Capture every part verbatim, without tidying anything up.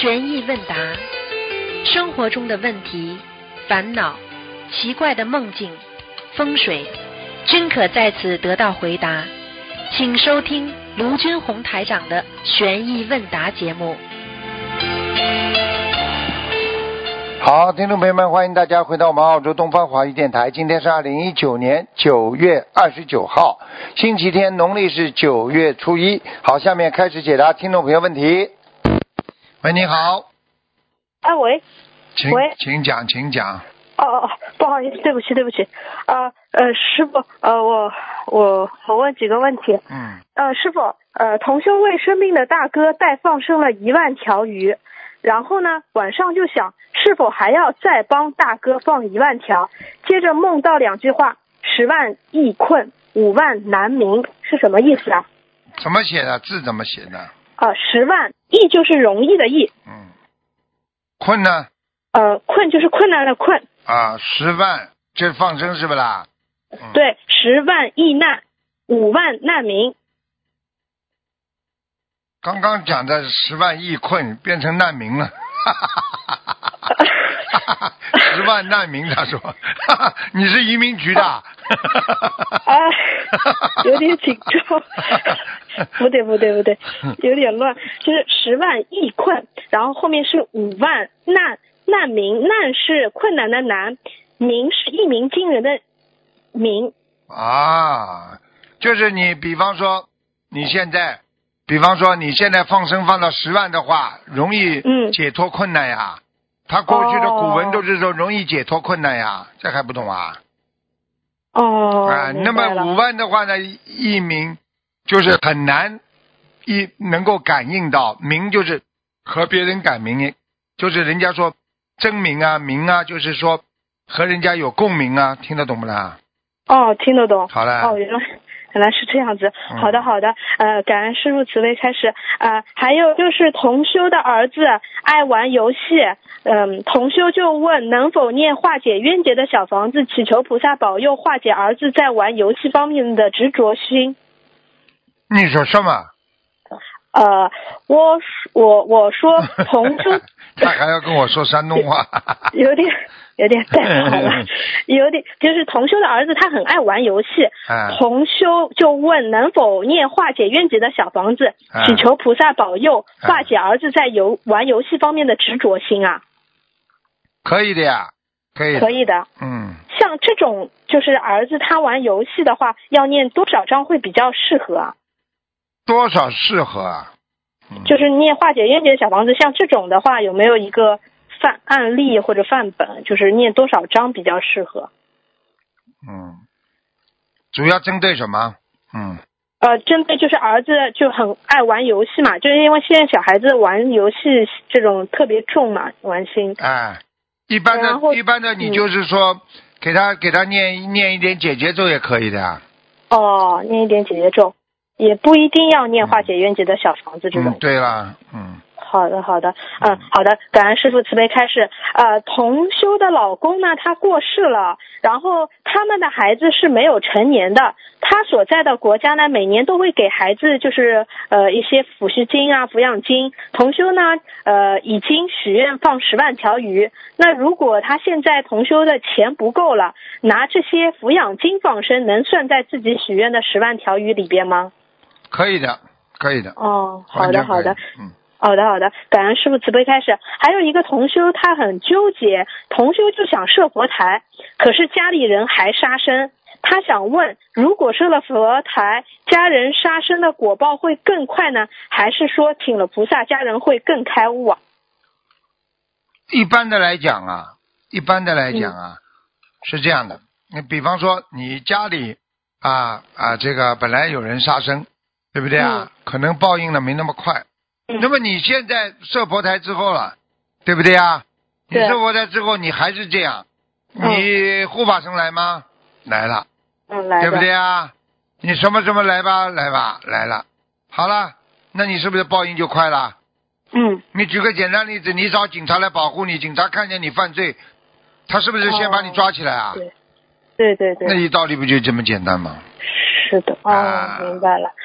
悬疑问答，生活中的问题、烦恼、奇怪的梦境、风水，均可在此得到回答。请收听卢军红台长的悬疑问答节目。 好，听众朋友们，欢迎大家回到我们澳洲东方华语电台。今天是二零一九年九月二十九号，星期天，农历是九月初一。好，下面开始解答听众朋友问题。喂，你好。 啊，喂。 请喂， 请讲，请讲。 哦哦，不好意思，对不起，对不起。啊呃，师傅，呃，我我我问几个问题。 嗯。 呃，师傅，呃，同修为生病的大哥代放生了一万条鱼，然后呢，晚上就想是否还要再帮大哥放一万条，接着梦到两句话：十万易困，五万难明，是什么意思啊？ 怎么写的？字怎么写的？ 啊、呃，十万易就是容易的易。 嗯。困呢？ 呃，困就是困难的困。 啊，十万，这放生是不啦？嗯、 对，十万易难，五万难民。 刚刚讲的十万易困变成难民了，十万难民，他说，你是移民局的？ 啊，有点紧张，不对不对不对，有点乱，就是十万易困，然后后面是五万难难民，难是困难的难，民是一鸣惊人的鸣。 啊，就是你，比方说你现在。比方说你现在放生放到十万的话，容易解脱困难呀。嗯、他过去的古文都是说容易解脱困难呀，这还不懂啊？ 哦。 啊，那么五万的话呢，一鸣就是很难一能够感应到，鸣就是和别人感鸣，就是人家说真鸣啊，鸣啊，就是说和人家有共鸣啊，听得懂不啦？ 哦，听得懂。 好了。 哦，原来。原来是这样子，好的好的，呃，感恩师父慈悲开始，呃，还有就是同修的儿子爱玩游戏，嗯、呃，同修就问能否念化解冤结的小房子，祈求菩萨保佑化解儿子在玩游戏方面的执着心。 你说什么？ 呃，我我我说同修， 他还要跟我说山东话， 有点。有点太好了，有点就是同修的儿子他很爱玩游戏， 啊、 同修就问能否念化解冤结的小房子， 啊、 祈求菩萨保佑、啊、化解儿子在游玩游戏方面的执着心啊。 可以的呀，可以的， 可以的。 嗯， 像这种就是儿子他玩游戏的话，要念多少章会比较适合啊？ 多少适合啊？ 嗯、就是念化解冤结的小房子，像这种的话，有没有一个范案例或者范本，就是念多少章比较适合？ 嗯，主要针对什么？嗯， 呃，针对就是儿子就很爱玩游戏嘛，就是因为现在小孩子玩游戏这种特别重嘛，玩心。 哎，一般的，一般的，你就是说、嗯、给他给他念念一点解结咒也可以的呀。 哦，念一点解结咒，也不一定要念化解冤结的小房子这种。 嗯、对了，嗯。 好的，好的，嗯，好的，感恩师父慈悲开示。呃，同修的老公呢，他过世了，然后他们的孩子是没有成年的，他所在的国家呢，每年都会给孩子就是呃一些抚恤金啊、抚养金。同修呢，呃，已经许愿放十万条鱼。那如果他现在同修的钱不够了，拿这些抚养金放生，能算在自己许愿的十万条鱼里边吗？ 可以的，可以的。 哦，好的，好的， 嗯。 好的好的，感恩师父慈悲开始。还有一个同修他很纠结，同修就想设佛台，可是家里人还杀生，他想问，如果设了佛台，家人杀生的果报会更快呢，还是说请了菩萨家人会更开悟啊？ 一般的来讲啊，一般的来讲啊、嗯、是这样的，你比方说你家里啊啊这个本来有人杀生，对不对啊、嗯、可能报应的没那么快。那么你现在设佛台之后了，对不对啊？你设佛台之后，你还是这样，你护法神来吗？来了， 嗯，来了， 对不对啊？你什么什么来吧，来吧，来了，好了，那你是不是报应就快了？ 嗯。 你举个简单例子，你找警察来保护你，警察看见你犯罪，他是不是先把你抓起来啊？ 对，对对对。 那你道理不就这么简单吗？ 是的，哦，啊、明白了。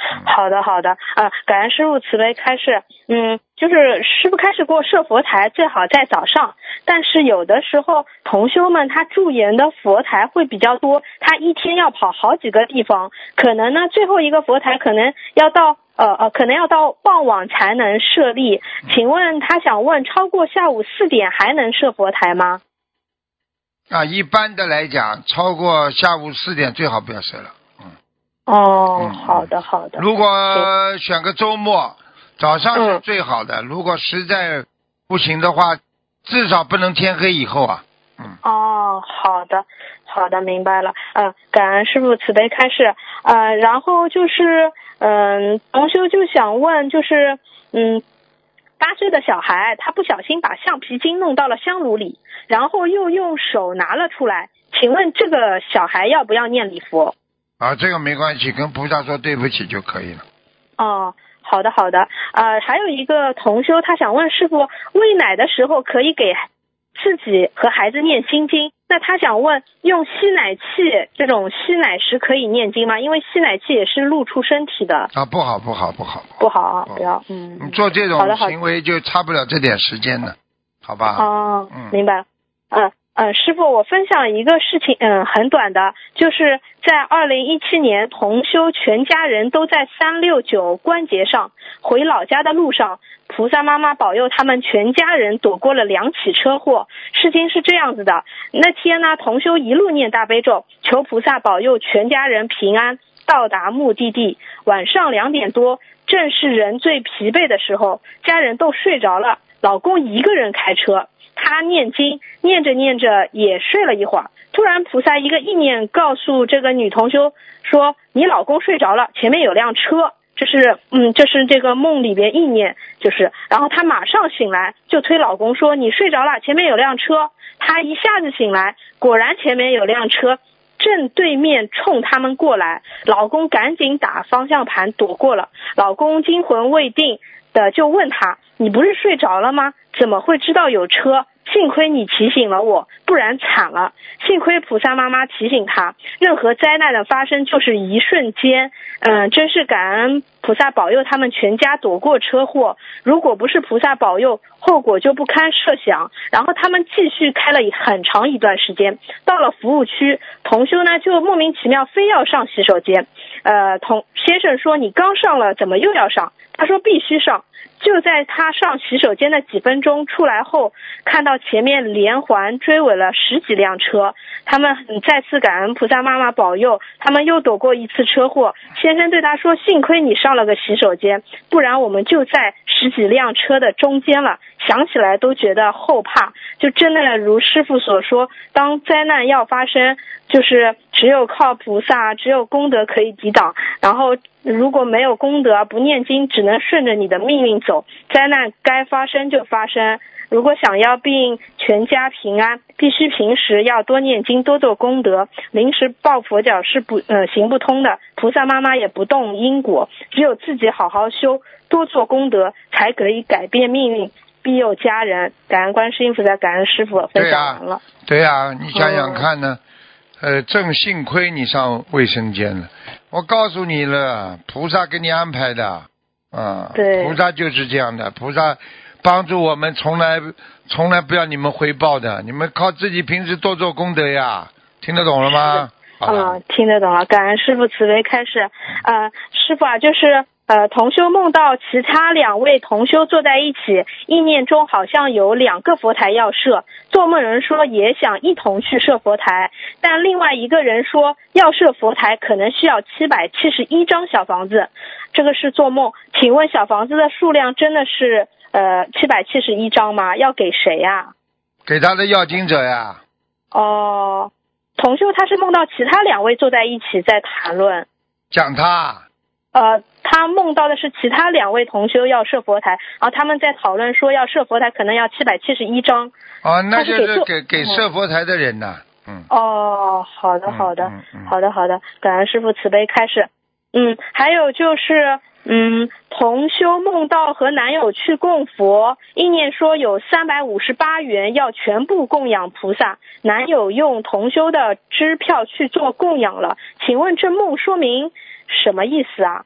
好的好的，呃，感恩师父慈悲开示。嗯，就是师父开示过设佛台最好在早上，但是有的时候同修们他驻颜的佛台会比较多，他一天要跑好几个地方，可能呢最后一个佛台可能要到呃呃可能要到傍晚才能设立。请问他想问，超过下午四点还能设佛台吗？ 啊，一般的来讲，超过下午四点最好不要设了。嗯。 哦， 嗯、 好的好的。 如果选个周末，早上是最好的。 嗯、 如果实在不行的话，至少不能天黑以后啊。嗯。 哦，好的好的，明白了。嗯、呃，感恩师父慈悲开示。呃，然后就是嗯、呃，同修就想问，就是嗯。八岁的小孩，他不小心把橡皮筋弄到了香炉里，然后又用手拿了出来。请问这个小孩要不要念礼佛？ 啊，这个没关系，跟菩萨说对不起就可以了。 哦，好的好的。呃，还有一个同修，他想问师父，喂奶的时候可以给自己和孩子念心经，那他想问，用吸奶器这种吸奶时可以念经吗？因为吸奶器也是露出身体的。 啊，不好不好不好不好啊，不要。嗯， 你做这种行为就差不了这点时间的，好吧？ 哦， 嗯， 明白了。嗯嗯，师父，我分享一个事情，嗯，很短的，就是在二零一七年，同修全家人都在三六九关节上回老家的路上，菩萨妈妈保佑他们全家人躲过了两起车祸。事情是这样子的，那天呢，同修一路念大悲咒，求菩萨保佑全家人平安到达目的地。晚上两点多，正是人最疲惫的时候，家人都睡着了，老公一个人开车。他念经，念着念着也睡了一会儿，突然菩萨一个意念告诉这个女同修说，你老公睡着了，前面有辆车。这是嗯，这是这个梦里边意念，就是然后她马上醒来，就推老公说，你睡着了，前面有辆车。她一下子醒来，果然前面有辆车正对面冲他们过来，老公赶紧打方向盘躲过了。老公惊魂未定的就问他，你不是睡着了吗？怎么会知道有车？幸亏你提醒了我，不然惨了。幸亏菩萨妈妈提醒他，任何灾难的发生就是一瞬间。嗯，真是感恩菩萨保佑他们全家躲过车祸。如果不是菩萨保佑，后果就不堪设想。然后他们继续开了很长一段时间，到了服务区，同修呢就莫名其妙非要上洗手间。呃，同先生说，你刚上了，怎么又要上？他说必须上。就在他上洗手间的几分钟出来后，看到前面连环追尾了十几辆车，他们再次感恩菩萨妈妈保佑，他们又躲过一次车祸。先生对他说，幸亏你上了个洗手间，不然我们就在十几辆车的中间了。想起来都觉得后怕，就真的如师父所说，当灾难要发生，就是只有靠菩萨，只有功德可以抵挡，然后如果没有功德，不念经，只能顺着你的命运走，灾难该发生就发生。如果想要并全家平安，必须平时要多念经，多做功德，临时抱佛脚是不呃行不通的。菩萨妈妈也不动因果，只有自己好好修，多做功德，才可以改变命运，庇佑家人。感恩观世音菩萨，感恩师父，分享完了。 对啊，对啊，你想想看呢，嗯、呃，正幸亏你上卫生间了。我告诉你了，菩萨给你安排的，啊， 对， 菩萨就是这样的，菩萨帮助我们，从来从来不要你们回报的，你们靠自己平时多做功德呀，听得懂了吗？ 嗯，听得懂了，感恩师父慈悲开示。呃，师父啊，就是呃，同修梦到其他两位同修坐在一起，意念中好像有两个佛台要设，做梦人说也想一同去设佛台，但另外一个人说要设佛台可能需要七百七十一张小房子，这个是做梦。请问小房子的数量真的是呃七百七十一张吗？要给谁呀？ 给他的要经者呀。 哦。同修他是梦到其他两位坐在一起在谈论， 讲他， 呃，他梦到的是其他两位同修要设佛台，然后他们在讨论说要设佛台可能要七百七十一张。 哦，那就是给给设佛台的人呐。嗯。 哦，好的好的、 嗯嗯嗯、 好的好的，感恩师父慈悲开示。嗯，还有就是嗯，同修梦到和男友去供佛，意念说有三百五十八元要全部供养菩萨，男友用同修的支票去做供养了，请问这梦说明什么意思啊？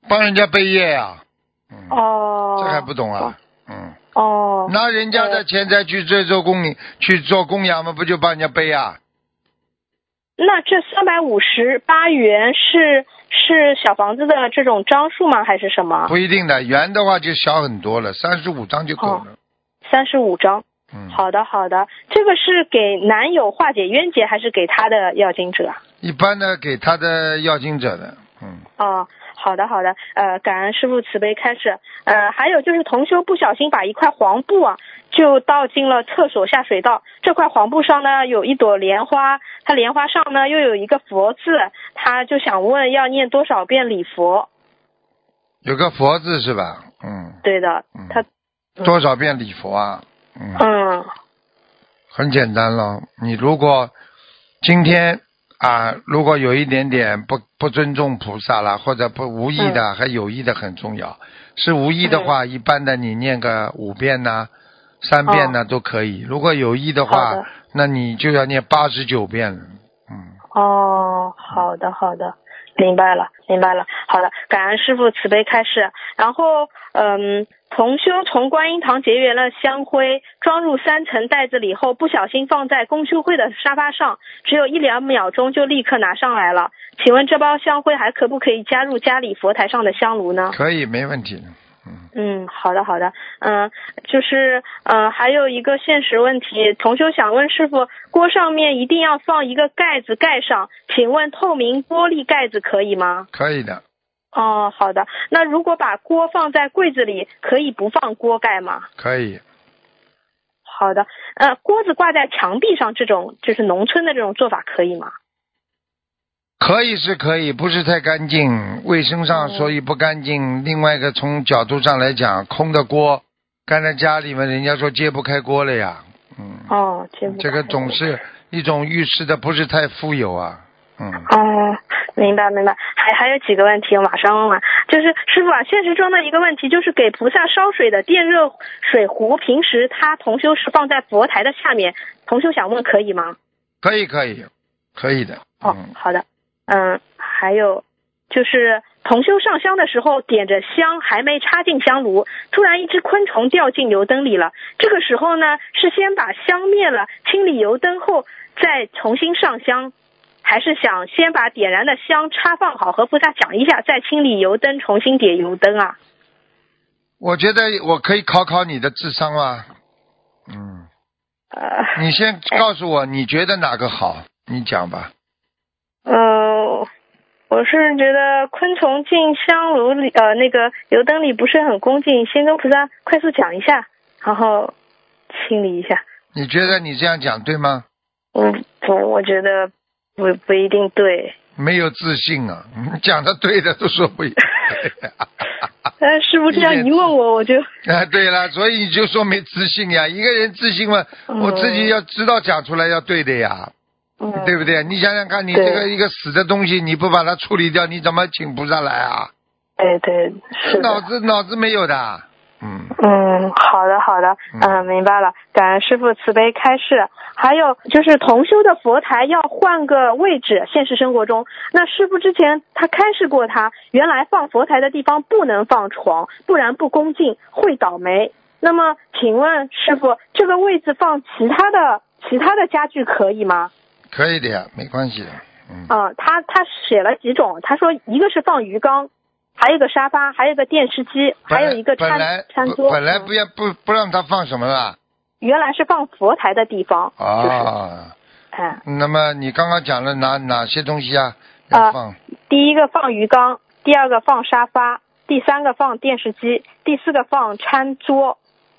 帮人家背业呀、啊。嗯、 哦。 这还不懂啊？嗯。 哦。 拿人家的钱财去做做供养，去做供养嘛，不就帮人家背啊？ 那这三百五十八元是是小房子的这种张数吗？还是什么？ 不一定的，元的话就小很多了，三十五张就够了。 三十五张。 嗯。好的好的，这个是给男友化解冤结，还是给他的要经者？ 一般的给他的要经者的。嗯。 哦。好的好的，呃，感恩师父慈悲开示。呃，还有就是同修不小心把一块黄布啊，就倒进了厕所下水道。这块黄布上呢有一朵莲花，它莲花上呢又有一个佛字，他就想问要念多少遍礼佛？ 有个佛字是吧？嗯。 对的，他、 嗯、多少遍礼佛啊？嗯。 嗯。 很简单了，你如果今天。啊，如果有一点点不不尊重菩萨了，或者不无意的，嗯、还有意的很重要。是无意的话，嗯、一般的你念个五遍呢、三遍呢、哦、都可以。如果有意的话，的那你就要念八十九遍了。嗯。 哦，好的好的，明白了明白了。好的，感恩师父慈悲开示。然后，嗯。同修从观音堂结缘了香灰，装入三层袋子里后，不小心放在公修会的沙发上，只有一两秒钟就立刻拿上来了。请问这包香灰还可不可以加入家里佛台上的香炉呢？ 可以，没问题。嗯嗯，好的好的。嗯，就是嗯，还有一个现实问题，同修想问师父，锅上面一定要放一个盖子盖上，请问透明玻璃盖子可以吗？ 可以的。 哦，好的。那如果把锅放在柜子里，可以不放锅盖吗？ 可以。 好的。呃，锅子挂在墙壁上，这种就是农村的这种做法可以吗？ 可以是可以，不是太干净，卫生上所以不干净。嗯、另外一个从角度上来讲，空的锅干在家里面，人家说揭不开锅了呀。嗯。 哦，揭不开。 这个总是一种预示的不是太富有啊。嗯。 哦，明白明白。还还有几个问题，我马上问完。就是师父啊，现实中的一个问题就是给菩萨烧水的电热水壶，平时他同修是放在佛台的下面，同修想问可以吗？ 可以可以，可以的。 哦，好的。嗯，还有就是同修上香的时候点着香还没插进香炉，突然一只昆虫掉进油灯里了。这个时候呢，是先把香灭了，清理油灯后再重新上香，还是想先把点燃的香插放好，和菩萨讲一下，再清理油灯，重新点油灯啊？ 我觉得我可以考考你的智商啊。嗯。 呃。 你先告诉我，你觉得哪个好？你讲吧。 呃，我是觉得昆虫进香炉里，呃，那个油灯里不是很恭敬，先跟菩萨快速讲一下，然后清理一下。 你觉得你这样讲对吗？ 嗯，不，我觉得不不一定对。 没有自信啊！你讲的对的都说不一定。 但师父这样一问我，我就啊，对了，所以你就说没自信呀。一个人自信嘛，嗯、我自己要知道讲出来要对的呀。嗯、对不对？你想想看，你这个一个死的东西，你不把它处理掉，你怎么请菩萨来啊？ 对对，是脑子脑子没有的。嗯嗯，好的好的，嗯、呃，明白了。感恩师父慈悲开示。还有就是同修的佛台要换个位置，现实生活中，那师父之前他开示过他，原来放佛台的地方不能放床，不然不恭敬，会倒霉。那么请问师父，这个位置放其他的其他的家具可以吗？ 可以的呀，没关系的。嗯， 呃、他他写了几种，他说一个是放鱼缸，还有一个沙发，还有一个电视机，还有一个餐餐桌。 本来不要不不让他放什么了？ 原来是放佛台的地方。 啊， 就是哎、 那么你刚刚讲了哪哪些东西啊？要放、呃、 第一个放鱼缸，第二个放沙发，第三个放电视机，第四个放餐桌。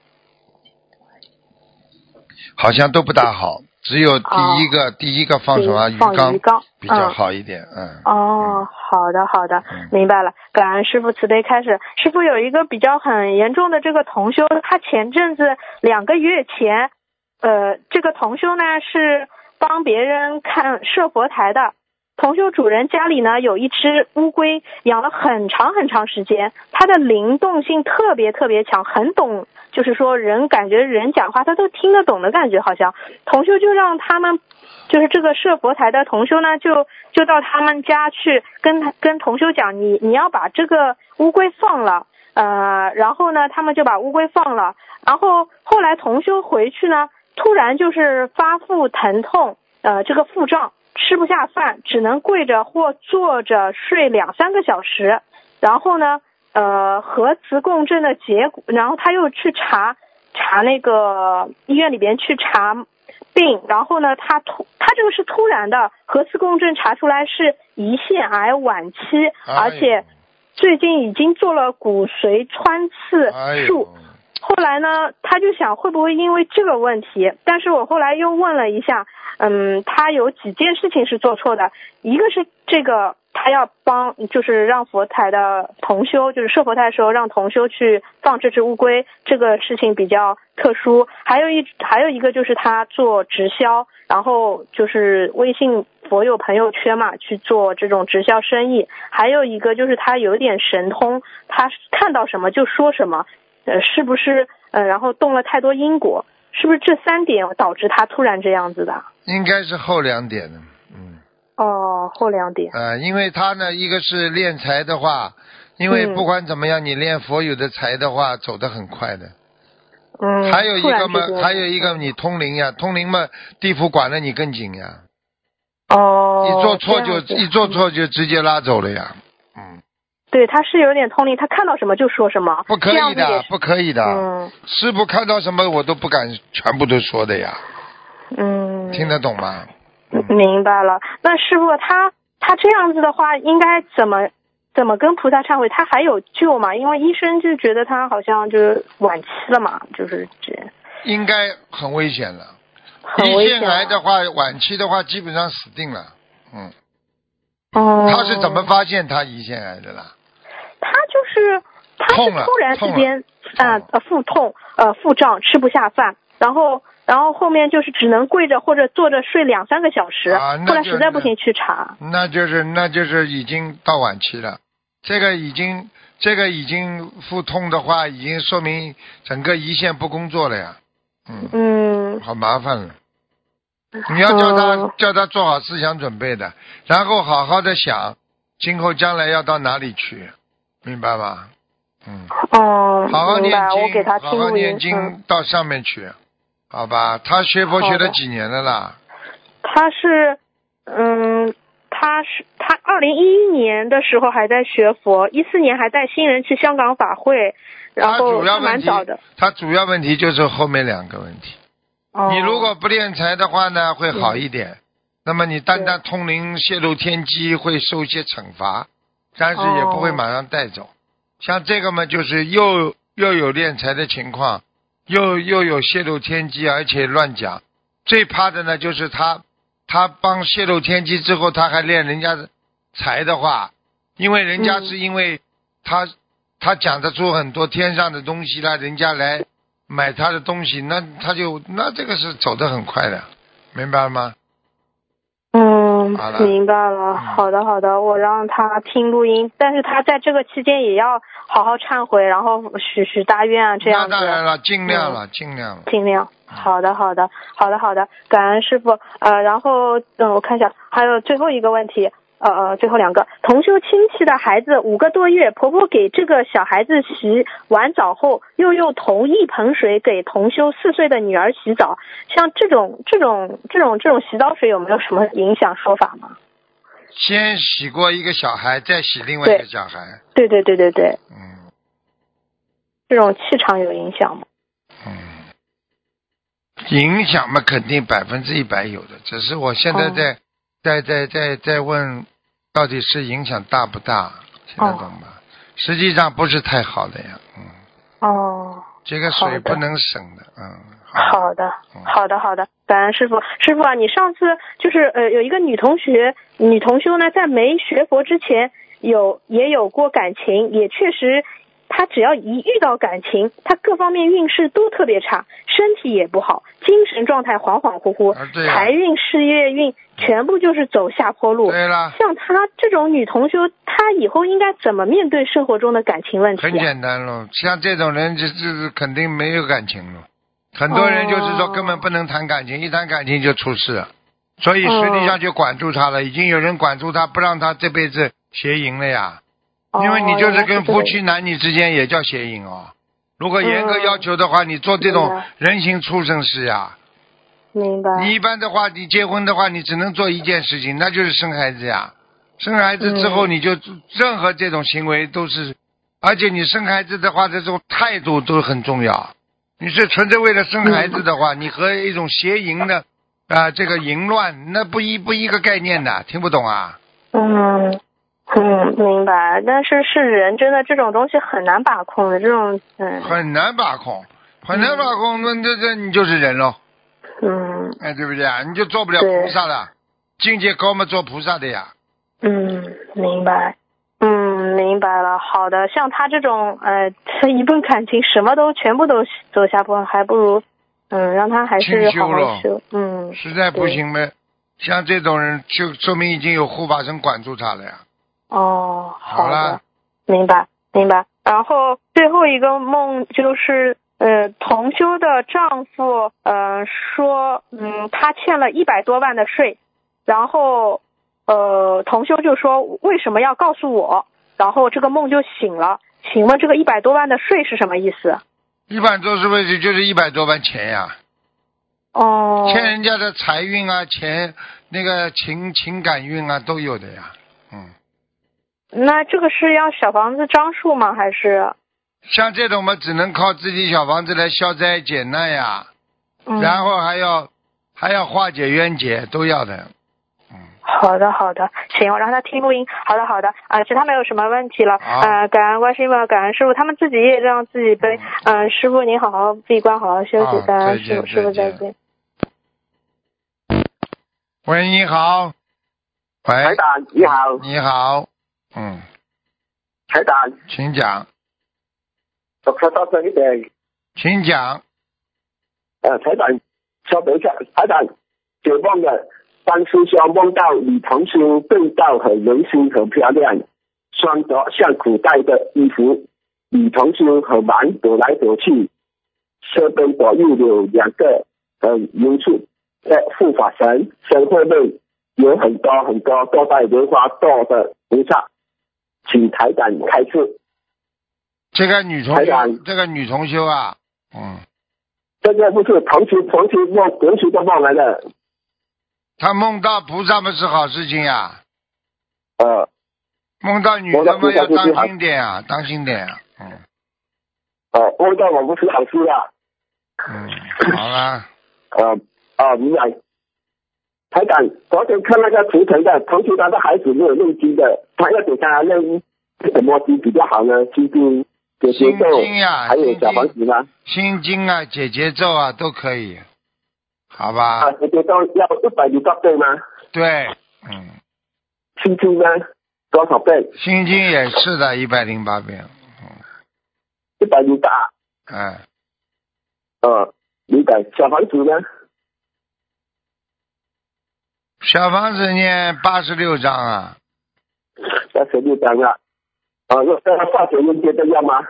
好像都不大好。只有第一个、哦、第一个放什么鱼缸， 放鱼缸比较好一点。嗯。 嗯哦，好的好的、嗯，明白了。感恩师父慈悲开示。师父有一个比较很严重的这个同修，他前阵子两个月前，呃，这个同修呢是帮别人看设佛台的， 同修主人家里呢有一只乌龟，养了很长很长时间，它的灵动性特别特别强，很懂，就是说人感觉人讲话他都听得懂的感觉，好像同修就让他们，就是这个设佛台的同修呢，就就到他们家去跟跟同修讲，你你要把这个乌龟放了，呃，然后呢，他们就把乌龟放了，然后后来同修回去呢，突然就是发腹疼痛，呃，这个腹胀。吃不下饭，只能跪着或坐着睡两三个小时。然后呢，呃，核磁共振的结果，然后他又去查查那个医院里边去查病，然后呢，他突他这个是突然的，核磁共振查出来是胰腺癌晚期，而且最近已经做了骨髓穿刺术。后来呢，他就想会不会因为这个问题，但是我后来又问了一下。嗯，他有几件事情是做错的，一个是这个他要帮，就是让佛台的同修，就是设佛台的时候让同修去放这只乌龟，这个事情比较特殊。还有一还有一个就是他做直销，然后就是微信佛友朋友圈嘛去做这种直销生意。还有一个就是他有点神通，他看到什么就说什么，呃，是不是呃，然后动了太多因果。是不是这三点导致他突然这样子的？ 应该是后两点的，嗯。 哦，后两点。 呃，因为他呢，一个是练财的话，因为不管怎么样，嗯、你练佛有的财的话，走得很快的。 嗯。 还有一个嘛，还有一个你通灵呀，通灵嘛，地府管得你更紧呀。 哦。 一做错就一做错就直接拉走了呀。嗯。 对，他是有点通灵，他看到什么就说什么。 不可以的，不可以的。 嗯。 师父看到什么我都不敢全部都说的呀。 嗯。 听得懂吗？ 嗯、明白了。那师父他他这样子的话，应该怎么怎么跟菩萨忏悔？他还有救吗？因为医生就觉得他好像就是晚期了嘛，就是这。 应该很危险了。 很危险。胰腺癌的话，晚期的话基本上死定了。嗯。 哦。 他是怎么发现他胰腺癌的啦？ 他就是他是突然之间啊呃腹痛呃腹胀吃不下饭，然后然后后面就是只能跪着或者坐着睡两三个小时， 啊、 后来实在不行去查。 那就是那就是已经到晚期了，这个已经这个已经腹痛的话，已经说明整个胰腺不工作了呀。嗯。嗯。好麻烦了。你要叫他、哦、叫他做好思想准备的，然后好好的想，今后将来要到哪里去。明白吧？嗯。 哦， 好好念经， 我给他听好好念经、 嗯、 到上面去，好吧？他学佛学了几年了啦？ 他是，嗯，他是他二零一一年的时候还在学佛，一四年还带新人去香港法会，然后他蛮早的。 他主要问题就是后面两个问题。哦。你如果不练财的话呢，会好一点。那么你单单通灵泄露天机会受一些惩罚。但是也不会马上带走，哦、像这个嘛，就是又又有敛财的情况，又又有泄露天机，而且乱讲。最怕的呢，就是他他帮泄露天机之后，他还敛人家财的话，因为人家是因为他、嗯、他讲得出很多天上的东西啦，人家来买他的东西，那他就那这个是走得很快的，明白吗？ 嗯，明白了。好的，好的，我让他听录音，但是他在这个期间也要好好忏悔，然后许许大愿啊，这样子。 那当然了，尽量了，嗯、尽量了， 尽量。好的，好的，好的，好的，感恩师父。呃，然后嗯，我看一下，还有最后一个问题。呃呃，最后两个，同修亲戚的孩子五个多月，婆婆给这个小孩子洗完澡后，又用同一盆水给同修四岁的女儿洗澡，像这种这种这种这种洗澡水有没有什么影响说法吗？ 先洗过一个小孩，再洗另外一个小孩。 对对对对对。 嗯。 这种气场有影响吗？ 嗯。影响嘛，肯定百分之一百有的，只是我现在在、哦、在在在在问。到底是影响大不大？听得懂吗？哦、实际上不是太好的呀，嗯。 哦。 这个水不能省的，嗯。 好的，好的，好的，感恩师傅。师傅啊，你上次就是呃有一个女同学，女同修呢，在没学佛之前有也有过感情，也确实他只要一遇到感情，他各方面运势都特别差，身体也不好，精神状态恍恍惚惚， 啊对啊财运、事业运全部就是走下坡路。 对了， 像她这种女同修，她以后应该怎么面对生活中的感情问题、啊？ 很简单咯，像这种人就就是肯定没有感情了。很多人就是说根本不能谈感情，一谈感情就出事，所以实际上就管住他了，已经有人管住他，不让他这辈子邪淫了呀。因为你就是跟夫妻男女之间也叫邪淫哦。如果严格要求的话，你做这种人形畜生事呀。 明白。 你一般的话，你结婚的话，你只能做一件事情，那就是生孩子呀。生孩子之后，你就任何这种行为都是，而且你生孩子的话，这种态度都很重要。你是纯粹为了生孩子的话，你和一种邪淫的啊、呃、这个淫乱，那不一不一个概念的，听不懂啊？ 嗯。嗯，明白。但是是人真的这种东西很难把控的，这种嗯很难把控，很难把控，那这这你就是人咯。 嗯， 哎，对不对啊？你就做不了菩萨了，境界高嘛，做菩萨的呀。 嗯，明白。嗯，明白了。好的，像他这种呃，一份感情什么都全部都走下坡，还不如嗯让他还是好好修。嗯， 实在不行呗，像这种人就说明已经有护法神管住他了呀。 哦，好的， 好明白明白。然后最后一个梦就是呃，同修的丈夫呃说嗯他欠了一百多万的税，然后呃同修就说为什么要告诉我，然后这个梦就醒了。请问这个一百多万的税是什么意思？ 一百多是不是就是一百多万钱呀？ 哦， 欠人家的财运啊，钱那个情情感运啊都有的呀。嗯。 那这个是要小房子张数吗？还是像这种嘛，只能靠自己小房子来消灾解难呀， 嗯、 然后还要还要化解冤结，都要的。嗯， 好的好的，行，我让他听录音。好的好的，啊、呃，其他没有什么问题了。呃，感恩观世音菩萨，感恩师傅，他们自己也让自己背。嗯、呃，师傅您好好闭关，好好休息。 啊、 感恩师傅，师傅再见。 喂，你好。喂， 台长你好。 你好。嗯， 台长， 请讲。 我说大声一点。 请讲。 呃，台长，稍等一下，台长，解梦的当师兄梦到女同修对照很年轻很漂亮，穿着像古代的衣服，女同修很忙躲来躲去，身边左右有两个很优秀的护法神，身后面有很多很多多带莲花座的菩萨。请台长开示。 这个女同修，这个女同修啊，嗯， 这个不是同修同修梦同修的梦来的。 她梦到菩萨们是好事情呀。 呃， 梦到女的们要当心点啊，当心点啊，嗯。 哦，梦到我不是好事啊。 嗯，好了。 呃，啊，明白。台长，昨天看那个图腾的同学，他的孩子没有念经的，他要给他念什么经比较好呢？心经、解结咒，还有小房子吗？ 心经啊，解结咒啊，都可以，好吧？ 啊，解结咒要一百零八倍吗？ 对，嗯。 心经呢？多少倍？ 心经也是的，一百零八遍。嗯。 一百零八。 哎。 呃，明白。小房子呢？ 小房子念八十六章啊， 八十六章啊，啊，要要化解冤结的要吗？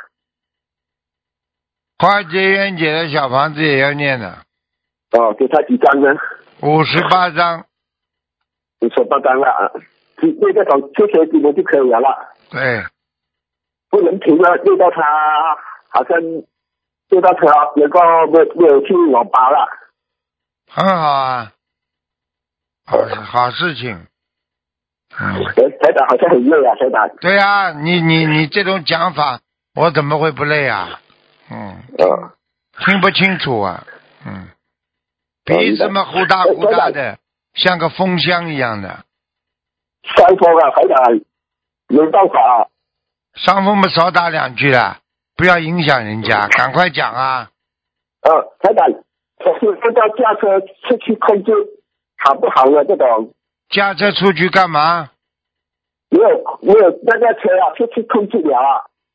化解冤结的小房子也要念的。 哦，给他几张呢？ 五十八章。 五十八章了啊，那这种这些经文就可以了啦。 对。 不能停了，念到他好像念到他能够没没有去网吧了。 很好啊。好好事情，嗯， 台长好像很累啊，台长。 对啊，你你你这种讲法，我怎么会不累啊？嗯， 嗯， 听不清楚啊，嗯，鼻子嘛呼大呼大的，像个风箱一样的。 伤风啊，台长，没办法。 伤风嘛，少打两句啦，不要影响人家，赶快讲啊。 呃，台长，我是按照驾车出去控制。好不好呢？这种驾车出去干嘛？ 没有没有那个车啊，出去控制了啊，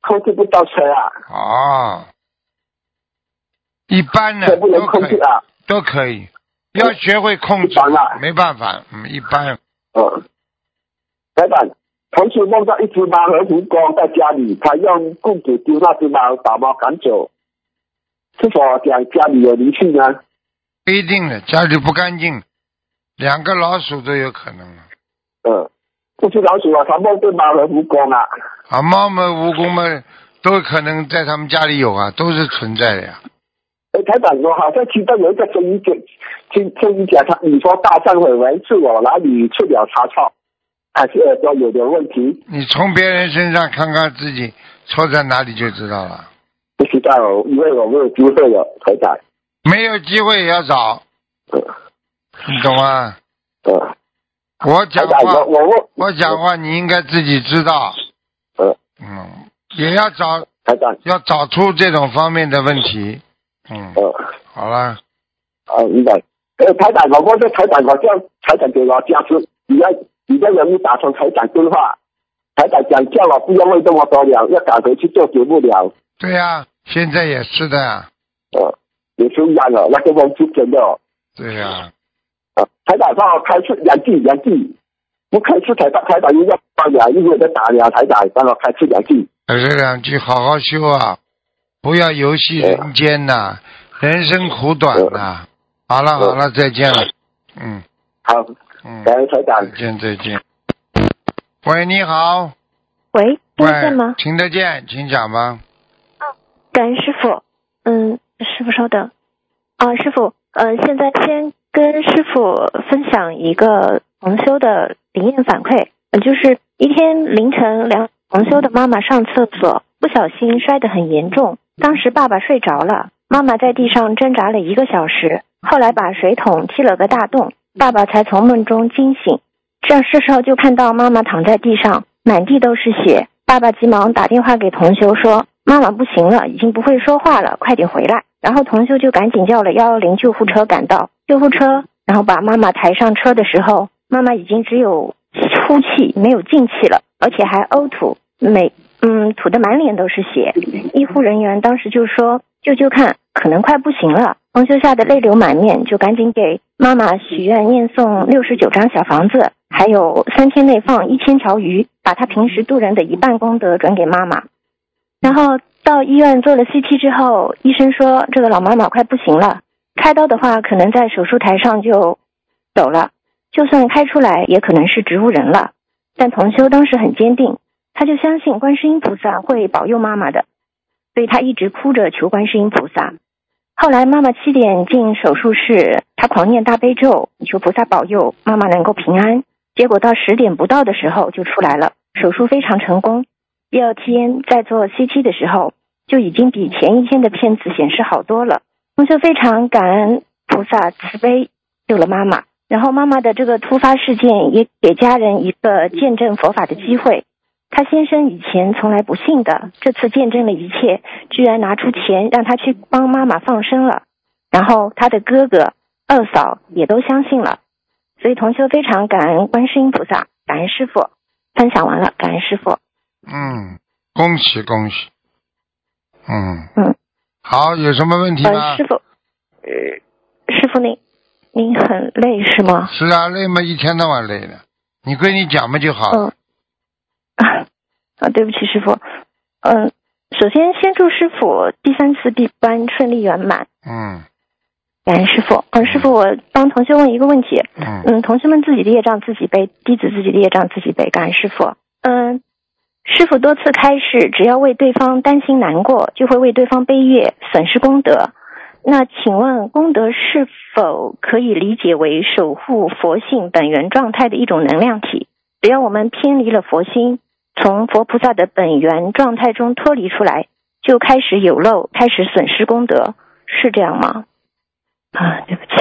控制不到车啊。 哦，一般的车不能都可以， 控制啊。 都可以，要学会控制一般啊， 没办法，嗯，一般。 嗯，台长，同时梦到一只猫和蜈蚣在家里，他用棍子丢那只猫，把猫赶走，是否讲家里有灵性呢？ 不一定的，家里不干净，两个老鼠都有可能。 嗯，这只老鼠啊，它梦见猫和蜈蚣啊。 啊，猫们、蜈蚣们都可能在他们家里有啊，都是存在的呀。 哎，台长，我好像听到有一个声音讲，听声音讲他，你说大忏悔文是我哪里出了差错，还是耳朵有点问题？ 你从别人身上看看自己错在哪里就知道了。 不知道，因为我没有机会了，台长。 没有机会也要找， 嗯， 你懂吗？ 嗯。 我讲话， 我我我我讲话，你应该自己知道。 嗯嗯，也要找， 台长要找出这种方面的问题。嗯。 嗯。 好了。 啊，明白。呃，台长，我我这台长，我叫台长给我加持，比较比较容易打通台长电话。台长讲叫我不要问这么多了，要赶回去做节目了。 对呀、啊，现在也是的呀。 呃，也是一样的，那个梦是真的哦。 对呀、 啊。啊，台长帮我开示两句，两句。不开示台长，台长又要帮两，一会再打两，台长帮我开示两句。 这两句好好修啊，不要游戏人间呐、啊呃，人生苦短呐、啊呃。好了好了，再见了。嗯。 好。 嗯。 感恩台长。 再见再见。喂，你好。 喂，听得见吗？ 听得见，请讲吧。 啊，感恩师傅。嗯，师傅稍等。啊，师傅，呃，现在先跟师傅分享一个同修的灵验反馈，呃，就是一天凌晨，两同修的妈妈上厕所，不小心摔得很严重。当时爸爸睡着了，妈妈在地上挣扎了一个小时，后来把水桶踢了个大洞，爸爸才从梦中惊醒。这这时候就看到妈妈躺在地上，满地都是血。爸爸急忙打电话给同修说，妈妈不行了，已经不会说话了，快点回来。然后同修就赶紧叫了一一零救护车赶到，救护车然后把妈妈抬上车的时候，妈妈已经只有呼气没有进气了，而且还呕吐，每嗯吐得满脸都是血。医护人员当时就说救救看，可能快不行了。同修吓得泪流满面，就赶紧给妈妈许愿念诵六十九张小房子，还有三天内放一千条鱼，把他平时渡人的一半功德转给妈妈。然后到医院做了 C T 之后，医生说这个老妈妈快不行了，开刀的话可能在手术台上就走了，就算开出来也可能是植物人了。但同修当时很坚定，他就相信观世音菩萨会保佑妈妈的，所以他一直哭着求观世音菩萨。后来妈妈七点进手术室，他狂念大悲咒，求菩萨保佑妈妈能够平安。结果到十点不到的时候就出来了，手术非常成功。第二天在做 C T 的时候，就已经比前一天的片子显示好多了。同修非常感恩菩萨慈悲救了妈妈，然后妈妈的这个突发事件也给家人一个见证佛法的机会。他先生以前从来不信的，这次见证了一切，居然拿出钱让他去帮妈妈放生了，然后他的哥哥二嫂也都相信了。所以同修非常感恩观世音菩萨，感恩师父。分享完了，感恩师父。 嗯，恭喜恭喜。嗯嗯， 好，有什么问题吗？ 呃、师父，呃，师父您您很累是吗？ 是啊，累嘛，一天到晚累的。你闺女讲嘛就好了。 嗯，啊，对不起师父。嗯，首先先祝师父第三次闭关顺利圆满。 嗯。 感恩师父。嗯，师父，我帮同学问一个问题。 嗯。 嗯，同学们自己的业障自己背，弟子自己的业障自己背。感恩师父。嗯，师父多次开示，只要为对方担心难过，就会为对方背业，损失功德。那请问，功德是否可以理解为守护佛性本源状态的一种能量体？只要我们偏离了佛心，从佛菩萨的本源状态中脱离出来，就开始有漏，开始损失功德，是这样吗？啊，对不起。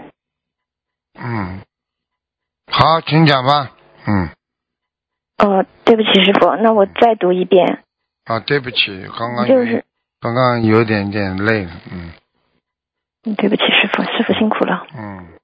嗯，好，请讲吧。嗯。 哦，对不起，师父，那我再读一遍。 啊，对不起，刚刚就是刚刚有点点累了，嗯。 对不起，师父，师父辛苦了。 嗯。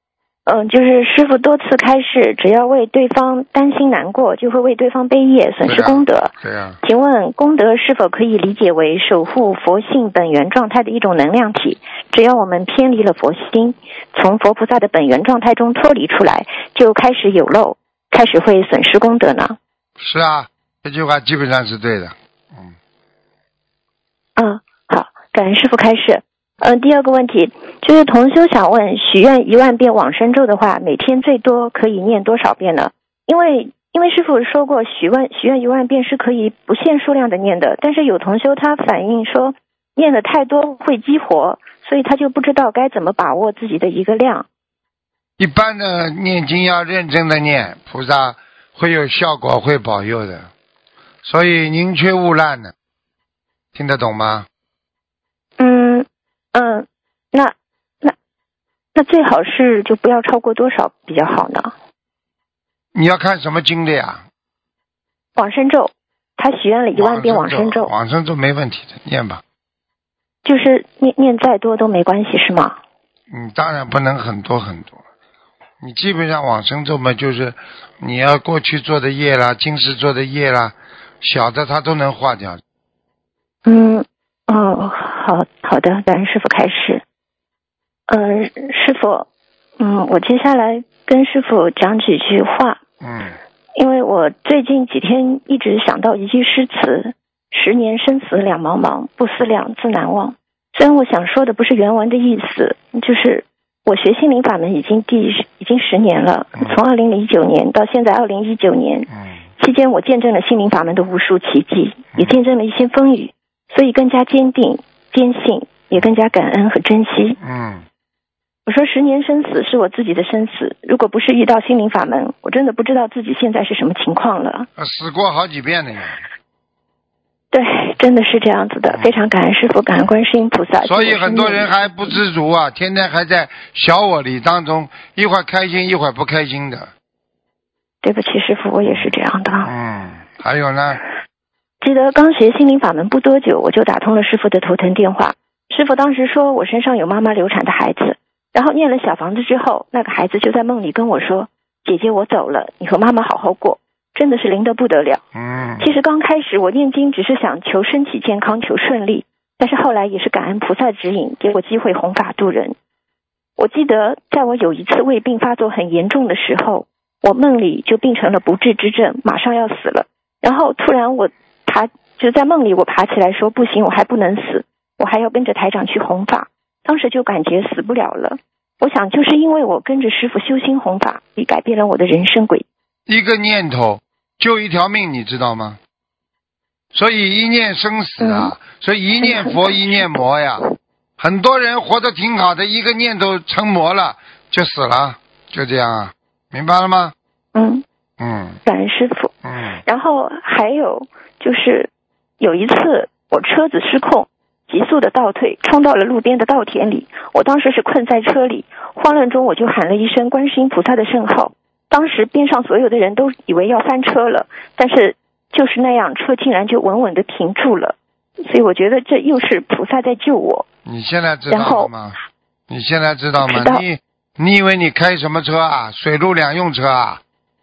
嗯，就是师父多次开示，只要为对方担心难过，就会为对方背业，损失功德。 对啊。 请问功德是否可以理解为守护佛性本源状态的一种能量体？只要我们偏离了佛心，从佛菩萨的本源状态中脱离出来，就开始有漏，开始会损失功德呢？ 是啊，这句话基本上是对的。嗯。 嗯，好，感恩师父开示。嗯、呃，第二个问题就是同修想问，许愿一万遍往生咒的话，每天最多可以念多少遍呢？因为因为师父说过，许愿许愿一万遍是可以不限数量的念的，但是有同修他反映说，念的太多会激活，所以他就不知道该怎么把握自己的一个量。 一般的念经要认真的念，菩萨会有效果，会保佑的，所以宁缺毋滥的，听得懂吗？ 嗯嗯，那那那最好是就不要超过多少比较好呢？ 你要看什么经的呀？ 往生咒，他许愿了一万遍往生咒。 往生咒没问题的，念吧。 就是念念再多都没关系是吗？ 嗯，当然不能很多很多。你基本上往生咒嘛，就是你要过去做的业啦，今世做的业啦，小的他都能化掉。 嗯，哦，好好的，感恩师父开示。嗯、呃，师父，嗯，我接下来跟师父讲几句话。 嗯。 因为我最近几天一直想到一句诗词：十年生死两茫茫，不思量，自难忘。虽然我想说的不是原文的意思，就是我学心灵法门已经第已经十年了，从二零零九年到现在二零一九年，期间我见证了心灵法门的无数奇迹，也见证了一些风雨，所以更加坚定、坚信，也更加感恩和珍惜。 嗯。 我说十年生死是我自己的生死，如果不是遇到心灵法门，我真的不知道自己现在是什么情况了。 死过好几遍了呀。 对，真的是这样子的，嗯、非常感恩师父，感恩观世音菩萨。 所以很多人还不知足啊，天天还在小我里当中，一会儿开心一会儿不开心的。 对不起师父，我也是这样的。 嗯，还有呢？ 记得刚学心灵法门不多久，我就打通了师父的头疼电话。师父当时说我身上有妈妈流产的孩子，然后念了小房子之后，那个孩子就在梦里跟我说：“姐姐，我走了，你和妈妈好好过。”真的是灵得不得了。 嗯。 其实刚开始我念经只是想求身体健康，求顺利，但是后来也是感恩菩萨指引，给我机会弘法度人。我记得在我有一次胃病发作很严重的时候，我梦里就病成了不治之症，马上要死了。然后突然我爬，就在梦里我爬起来说不行，我还不能死，我还要跟着台长去弘法。当时就感觉死不了了。我想就是因为我跟着师父修心弘法，也改变了我的人生轨。 一个念头救一条命，你知道吗？所以一念生死啊，嗯、所以一念佛一念魔呀。很多人活得挺好的，一个念头成魔了就死了，就这样啊，明白了吗？ 嗯嗯， 感恩师父。 嗯， 然后还有就是有一次我车子失控，急速的倒退，冲到了路边的稻田里。我当时是困在车里，慌乱中我就喊了一声观世音菩萨的圣号。当时边上所有的人都以为要翻车了，但是就是那样，车竟然就稳稳的停住了。所以我觉得这又是菩萨在救我。 你现在知道了吗？你现在知道吗？ 知道。 你你以为你开什么车啊？水陆两用车啊？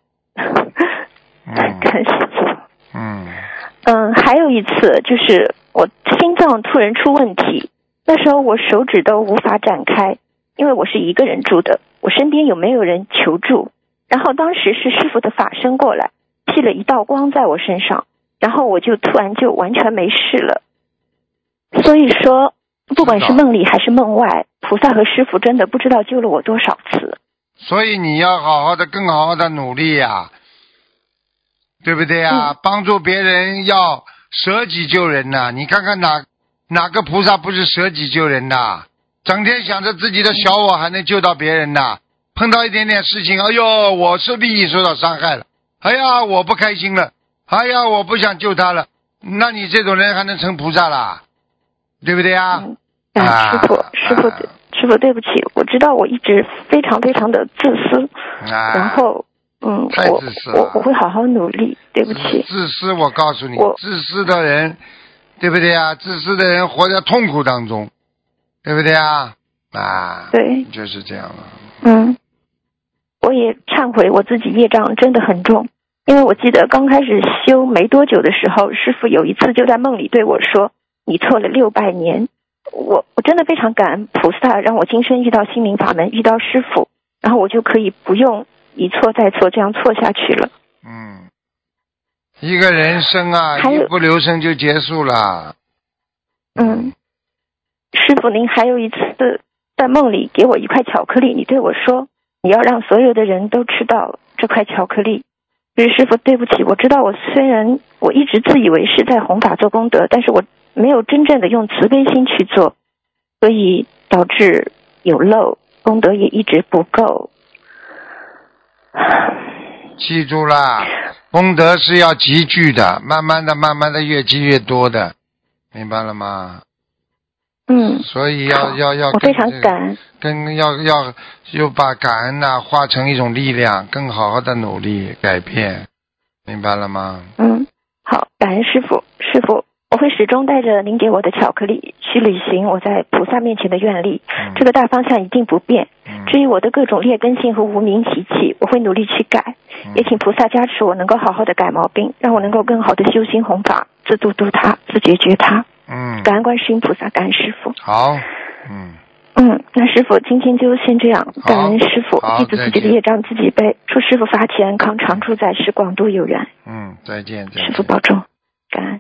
感谢师父。 嗯。 嗯，还有一次就是我心脏突然出问题，那时候我手指都无法展开，因为我是一个人住的，我身边有没有人求助？然后当时是师父的法身过来，劈了一道光在我身上，然后我就突然就完全没事了。所以说，不管是梦里还是梦外，菩萨和师父真的不知道救了我多少次。 所以你要好好的，更好好的努力呀、啊，对不对呀、啊嗯？帮助别人要舍己救人呐、啊！你看看哪哪个菩萨不是舍己救人的、啊？整天想着自己的小我还能救到别人呐、啊？碰到一点点事情，哎呦，我是利益受到伤害了，哎呀，我不开心了，哎呀，我不想救他了，那你这种人还能成菩萨啦？对不对呀？ 嗯，啊，师父，师父，师父，对不起，我知道我一直非常非常的自私， 啊、 然后，嗯， 太自私了， 我我我会好好努力，对不起。 自私，我告诉你，自私的人，对不对呀？自私的人活在痛苦当中，对不对呀？啊， 对， 就是这样了。 嗯。 我也忏悔我自己业障真的很重。因为我记得刚开始修没多久的时候，师父有一次就在梦里对我说，你错了六百年。我我真的非常感恩菩萨，让我今生遇到心灵法门，遇到师父，然后我就可以不用一错再错这样错下去了。 嗯，一个人生啊，一不留神就结束了。 嗯，师父，您还有一次在梦里给我一块巧克力，你对我说你要让所有的人都吃到这块巧克力。就是师父，对不起，我知道我虽然我一直自以为是在弘法做功德，但是我没有真正的用慈悲心去做，所以导致有漏，功德也一直不够。 记住啦，功德是要积聚的，慢慢的慢慢的越积越多的，明白了吗？ 嗯， 所以要要要我非常感恩， 跟要要又把感恩呐、啊、化成一种力量，更好好的努力改变，明白了吗？ 嗯，好，感恩师父，师父，我会始终带着您给我的巧克力去履行我在菩萨面前的愿力，嗯、这个大方向一定不变。嗯、至于我的各种劣根性和无明习气，我会努力去改，嗯、也请菩萨加持我能够好好的改毛病，让我能够更好的修心弘法，自度度他，自觉觉他。 嗯， 感恩观世音菩萨，感恩师父。 好，嗯嗯，那师父今天就先这样，感恩师父，弟子自己的业障自己背，祝师父法体安康，常住在世，广度有缘。 嗯，再见，再见。 师父保重，感恩。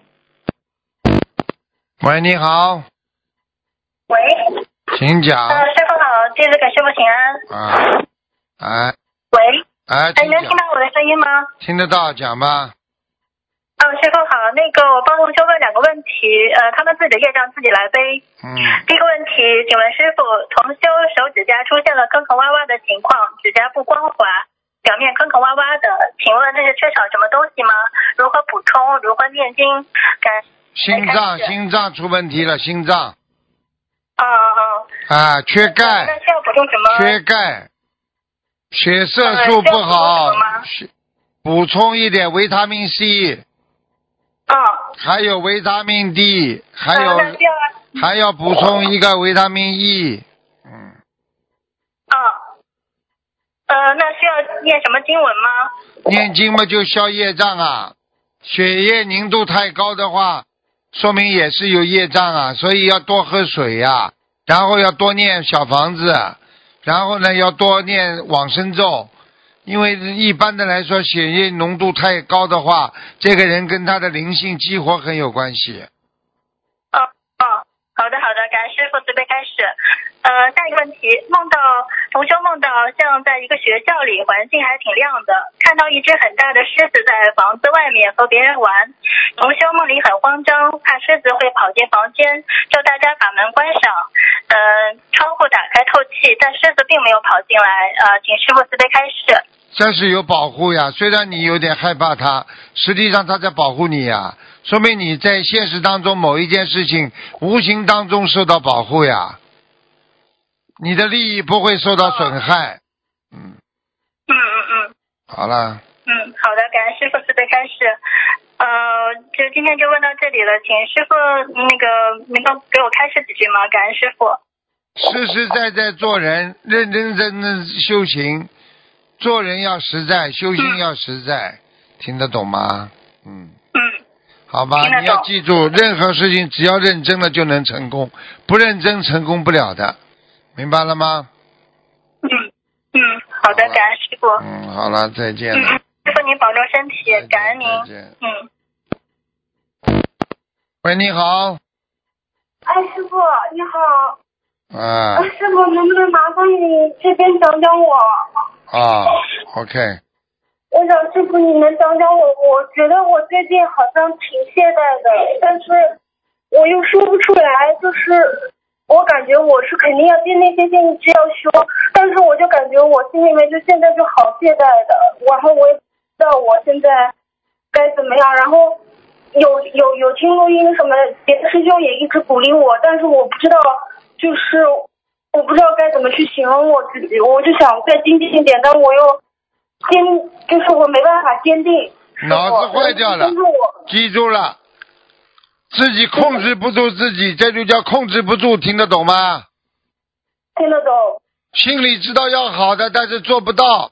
喂，你好。 喂。 请讲。 呃，师父好，弟子给师父请安。 啊，哎。 喂。 哎， 哎，能听到我的声音吗？ 听得到，讲吧。 哦，师父好，那个我帮同修问两个问题，呃，他们自己的业障自己来背。 嗯。 第一个问题，请问师傅，同修手指甲出现了坑坑洼洼的情况，指甲不光滑，表面坑坑洼洼的，请问这是缺少什么东西吗？如何补充？如何念经？感心脏，心脏出问题了，心脏。 嗯嗯。 啊，缺钙。 那需要补充什么？ 缺钙，血色素不好，补充一点维他命 C。 嗯， 还有维他命 D， 还有、 嗯、 还要补充一个维他命 E。嗯。 嗯。呃，那需要念什么经文吗？ 念经嘛，就消业障啊。血液凝度太高的话，说明也是有业障啊，所以要多喝水呀、啊，然后要多念小房子，然后呢要多念往生咒。因为一般的来说，血液浓度太高的话，这个人跟他的灵性激活很有关系。 哦哦，好的好的，感恩师父慈悲开始。呃，下一个问题，梦到同修梦到像在一个学校里，环境还挺亮的，看到一只很大的狮子在房子外面和别人玩，同修梦里很慌张，怕狮子会跑进房间，叫大家把门关上，呃，窗户打开透气，但狮子并没有跑进来，呃，请师父慈悲开示。 这是有保护呀，虽然你有点害怕它，实际上它在保护你呀，说明你在现实当中某一件事情无形当中受到保护呀，你的利益不会受到损害。嗯嗯嗯嗯。 好了。 嗯，好的，感恩师父慈悲开示。呃，就今天就问到这里了，请师父那个能够给我开示几句吗？感恩师父。 实实在在做人，认认真真修行。做人要实在，修行要实在，嗯、听得懂吗？嗯。 嗯。 好吧，你要记住，任何事情只要认真了就能成功，不认真成功不了的，明白了吗？ 嗯嗯，好的，好感恩师父。 嗯，好了，再见了。 嗯，师父您保重身体，感恩您。 再见。 嗯。 喂，你好。 哎，师父你好。 啊。 师父，能不能麻烦你这边讲讲我？ 啊 ，OK。 我想师傅你能讲讲我，我觉得我最近好像挺懈怠的，但是我又说不出来，就是我感觉我是肯定要接那些线一直要修，但是我就感觉我心里面就现在就好懈怠的，然后我也不知道我现在该怎么样，然后有有有听录音什么的，别的师兄也一直鼓励我，但是我不知道，就是我不知道该怎么去形容我自己，我就想再精进一点，但我又坚，就是我没办法坚定。 脑子坏掉了，记住了，自己控制不住自己，这就叫控制不住，听得懂吗？ 听得懂。 心里知道要好的，但是做不到，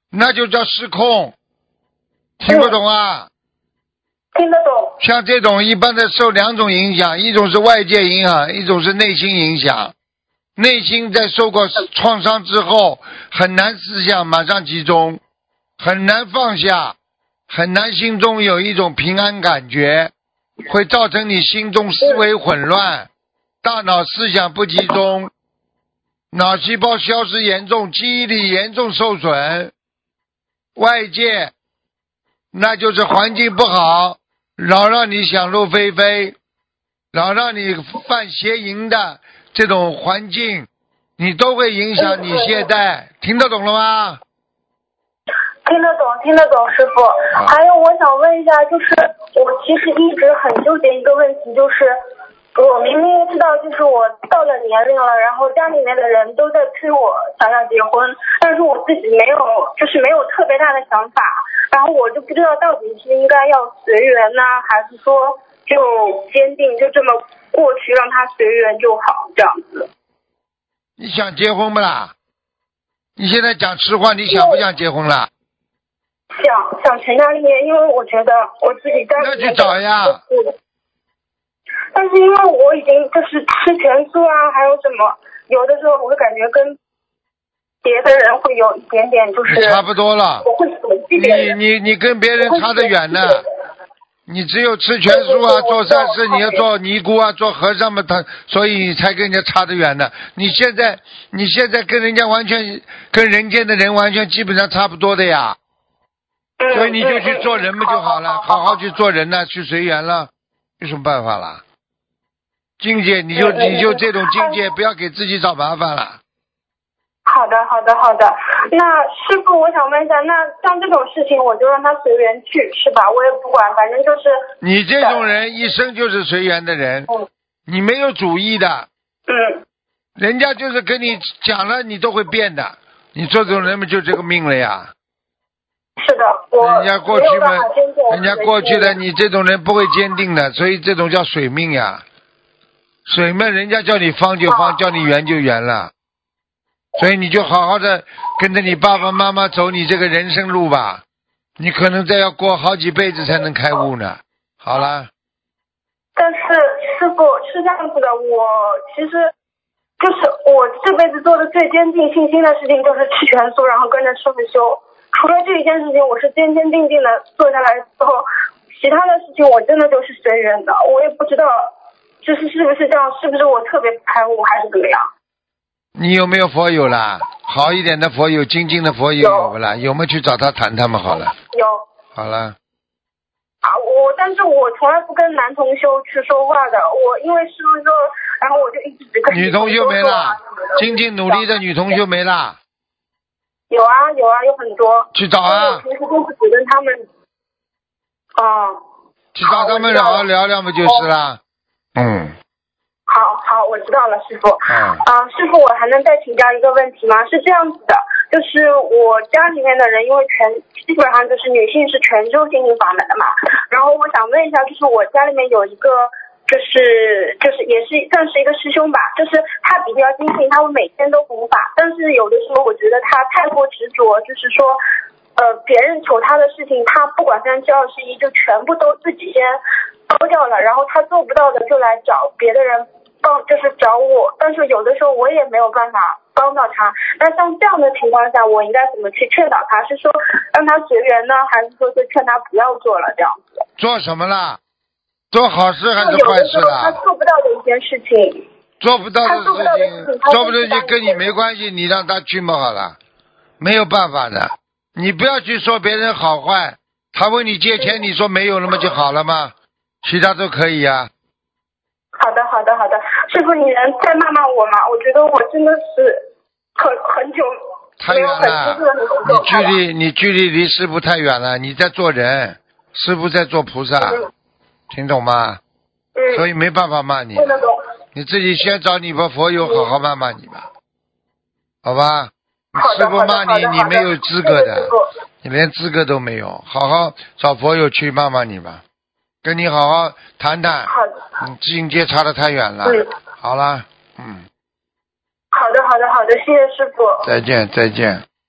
那就叫失控，听不懂啊？ 听得懂。 像这种一般的受两种影响，一种是外界影响，一种是内心影响。内心在受过创伤之后，很难思想马上集中，很难放下，很难心中有一种平安感觉，会造成你心中思维混乱，大脑思想不集中，脑细胞消失严重，记忆力严重受损。外界那就是环境不好，老让你想入非非，老让你犯邪淫的这种环境，你都会影响你懈怠。听得懂了吗？ 听得懂，听得懂，师傅。 啊、 还有，我想问一下，就是我其实一直很纠结一个问题，就是我明明知道，就是我到了年龄了，然后家里面的人都在催我想要结婚，但是我自己没有，就是没有特别大的想法，然后我就不知道到底是应该要随缘呢，还是说就坚定就这么过去，让他随缘就好，这样子。 你想结婚不啦？你现在讲实话，你想不想结婚了？ 想想成家立业，因为我觉得我自己家里面那去找呀。 但是因为我已经就是吃全素啊，还有什么，有的时候我会感觉跟别的人会有一点点就是差不多了。 我会舍弃别人。 你你你跟别人差得远呢。你只有吃全素啊，做善事，你要做尼姑啊，做和尚嘛，他所以你才跟人家差得远的。你现在你现在跟人家完全跟人间的人完全基本上差不多的呀。 嗯、 所以你就去做人嘛就好了， 嗯、好, 好好去做人了，去随缘了，有什么办法啦？境界你就、嗯、你就这种境界，不要给自己找麻烦了。 好的，好的，好的。那师傅，我想问一下，那像这种事情，我就让他随缘去，是吧？我也不管，反正就是。 你这种人一生就是随缘的人， 嗯、 你没有主意的。 嗯。 人家就是跟你讲了，你都会变的。你做这种人们就这个命了呀。 是的，我人家过去嘛，人家过去的你这种人不会坚定的，所以这种叫水命呀。水命，人家叫你方就方，叫你圆就圆了。所以你就好好的跟着你爸爸妈妈走你这个人生路吧，你可能再要过好几辈子才能开悟呢。好了。 但是师傅是这样子的，我其实就是我这辈子做的最坚定信心的事情就是吃全素，然后跟着师傅修。除了这一件事情，我是坚坚定定的做下来之后，其他的事情我真的就是随缘的。我也不知道，就是是不是这样，是不是我特别开悟还是怎么样？ 你有没有佛友啦？好一点的佛友，精进的佛友有不啦？有没有去找他谈他们好了？ 有。 好了。 啊，我但是我从来不跟男同修去说话的，我因为师傅说，然后我就一直只跟女同修没啦，精进努力的女同修没啦。 有啊有啊，有很多。 去找啊。 我平时都是只跟他们。哦。 去找他们好好聊聊嘛，就是啦。嗯。 好好，我知道了，师傅。 嗯。 啊，师傅，我还能再请教一个问题吗？是这样子的，就是我家里面的人，因为全基本上就是女性是全修心灵法门的嘛，然后我想问一下，就是我家里面有一个，就是就是也是算是一个师兄吧，就是他比较精进，他会每天都弘法，但是有的时候我觉得他太过执着，就是说。呃，别人求他的事情，他不管三七二十一，就全部都自己先包掉了，然后他做不到的就来找别的人帮，就是找我。但是有的时候我也没有办法帮到他。那像这样的情况下，我应该怎么去劝导他？是说让他随缘呢，还是说就劝他不要做了这样子？ 做什么啦？做好事还是坏事啦？ 他做不到的一件事情。 做不到的事情， 做不到的事情， 做不到就跟你没关系，你让他去嘛好了，没有办法的。你不要去说别人好坏，他问你借钱，你说没有了吗就好了吗？其他都可以呀、 啊。好的，好的，好的。师傅，你能再骂骂我吗？我觉得我真的是很很久没有很深刻的那种状态了。 太远了，你距离你距离离师傅太远了，你在做人，师傅在做菩萨，嗯、听懂吗？ 嗯。 所以没办法骂你。 听得懂。 你自己先找你把佛友好好骂骂你吧，好吧？师傅骂你，你没有资格的，你连资格都没有。好好找佛友去骂骂你吧，跟你好好谈谈。 好的。 你境界差得太远了。 嗯。 好了，嗯。 好的，好的，好的，谢谢师傅。 再见，再见。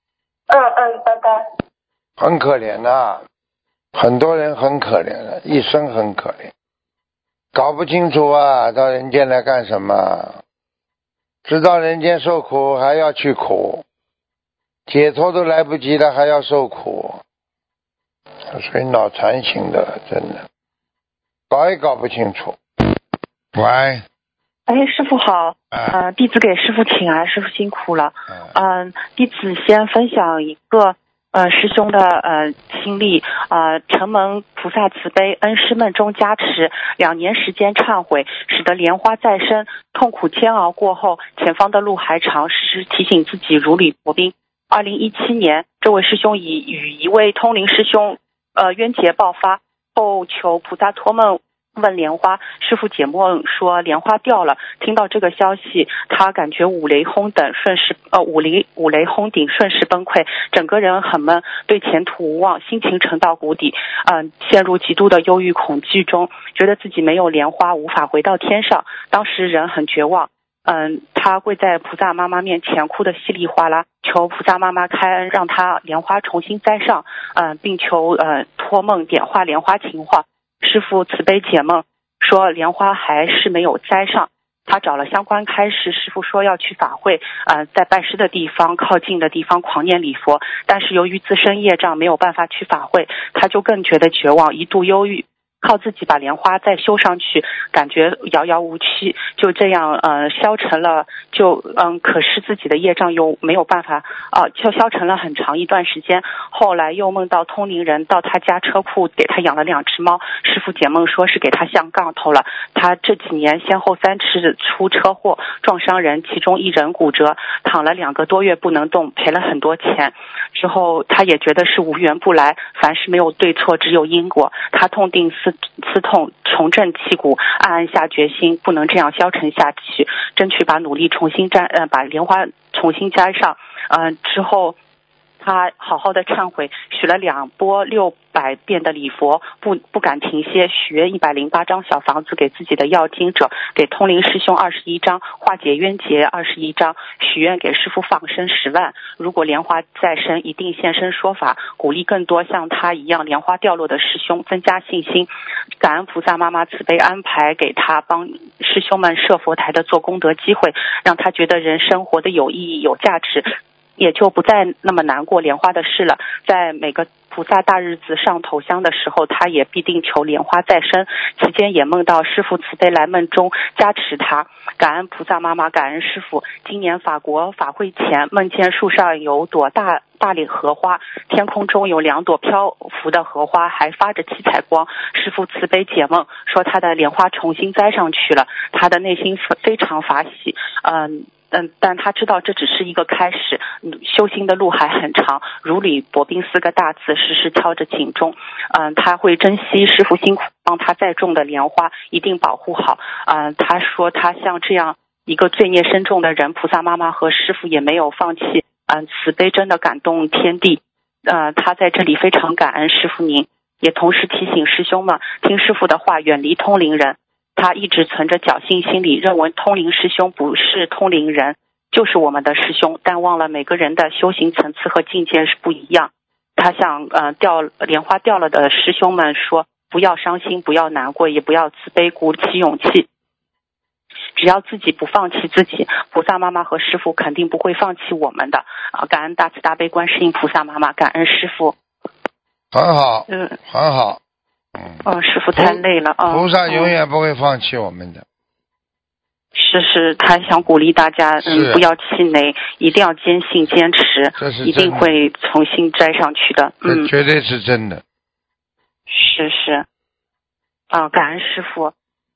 嗯嗯，拜拜。 很可怜的，很多人很可怜的，一生很可怜，搞不清楚啊，到人间来干什么？知道人间受苦还要去苦，解脱都来不及了还要受苦，所以脑残型的，真的搞也搞不清楚。喂， 哎，师傅好，呃，弟子给师傅请安，师傅辛苦了。嗯、呃，弟子先分享一个呃师兄的呃经历，呃，承蒙菩萨慈悲，恩师梦中加持，两年时间忏悔，使得莲花再生。痛苦煎熬过后，前方的路还长，时时提醒自己如履薄冰。二零一七年，这位师兄以与一位通灵师兄呃冤结爆发后，求菩萨托梦问莲花，师父解梦说莲花掉了。听到这个消息，他感觉五雷轰顶，顺势呃五雷五雷轰顶，顺势崩溃，整个人很闷，对前途无望，心情沉到谷底，嗯、呃，陷入极度的忧郁恐惧中，觉得自己没有莲花，无法回到天上。当时人很绝望。嗯，他跪在菩萨妈妈面前，哭得稀里哗啦，求菩萨妈妈开恩，让他莲花重新栽上，嗯、呃，并求呃托梦点化莲花情话。师父慈悲解梦，说莲花还是没有栽上。他找了相关开示，师父说要去法会，呃，在拜师的地方靠近的地方狂念礼佛，但是由于自身业障没有办法去法会，他就更觉得绝望，一度忧郁。靠自己把莲花再修上去，感觉遥遥无期，就这样呃消沉了，就嗯，可是自己的业障又没有办法啊、呃，就消沉了很长一段时间。后来又梦到通灵人到他家车库给他养了两只猫，师父解梦说是给他下杠头了。他这几年先后三次出车祸撞伤人，其中一人骨折，躺了两个多月不能动，赔了很多钱。之后他也觉得是无缘不来，凡事没有对错，只有因果。他痛定思刺痛，重振旗鼓，暗暗下决心，不能这样消沉下去，争取把努力重新摘呃把莲花重新摘上。嗯、呃，之后他好好的忏悔，许了两波六百遍的礼佛，不不敢停歇，许愿一百零八张小房子给自己的要经者，给通灵师兄二十一张，化解冤结二十一张，许愿给师父放生十万。如果莲花再生，一定现身说法，鼓励更多像他一样莲花掉落的师兄，增加信心。感恩菩萨妈妈慈悲安排给他帮师兄们设佛台的做功德机会，让他觉得人生活得有意义有价值，也就不再那么难过莲花的事了。在每个菩萨大日子上头香的时候，他也必定求莲花再生。期间也梦到师父慈悲来梦中加持他，感恩菩萨妈妈，感恩师父。今年法国法会前，梦见树上有朵大大理荷花，天空中有两朵漂浮的荷花，还发着七彩光。师父慈悲解梦，说他的莲花重新栽上去了，他的内心非常法喜。嗯。嗯，但他知道这只是一个开始，修行的路还很长。如履薄冰四个大字时时敲着警钟。嗯，他会珍惜师父辛苦帮他栽种的莲花，一定保护好。嗯，他说他像这样一个罪孽深重的人，菩萨妈妈和师父也没有放弃。嗯，慈悲真的感动天地。呃，他在这里非常感恩师父您，也同时提醒师兄们听师父的话，远离通灵人。他一直存着侥幸心理，认为通灵师兄不是通灵人，就是我们的师兄，但忘了每个人的修行层次和境界是不一样。他向呃掉莲花掉了的师兄们说，不要伤心，不要难过，也不要自卑，鼓起勇气。只要自己不放弃自己，菩萨妈妈和师父肯定不会放弃我们的啊！感恩大慈大悲观世音菩萨妈妈，感恩师父。 很好， 嗯， 很好。 嗯，师父太累了啊！ 菩萨永远不会放弃我们的。 是是，他想鼓励大家，嗯，不要气馁，一定要坚信坚持， 这是一定会重新摘上去的。嗯， 这绝对是真的。 是是，啊，感恩师父。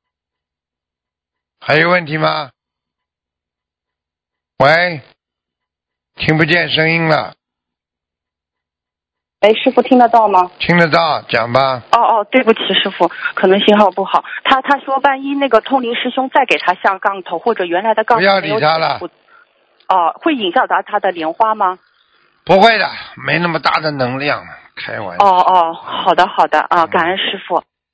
还有问题吗？喂，听不见声音了。 哎，师父听得到吗？ 听得到，讲吧。 哦哦，对不起，师父，可能信号不好。他他说，万一那个通灵师兄再给他下杠头，或者原来的杠头不要理他了。 哦，会影响到他的莲花吗？ 不会的，没那么大的能量，开玩笑。 哦哦，好的好的啊，感恩师父。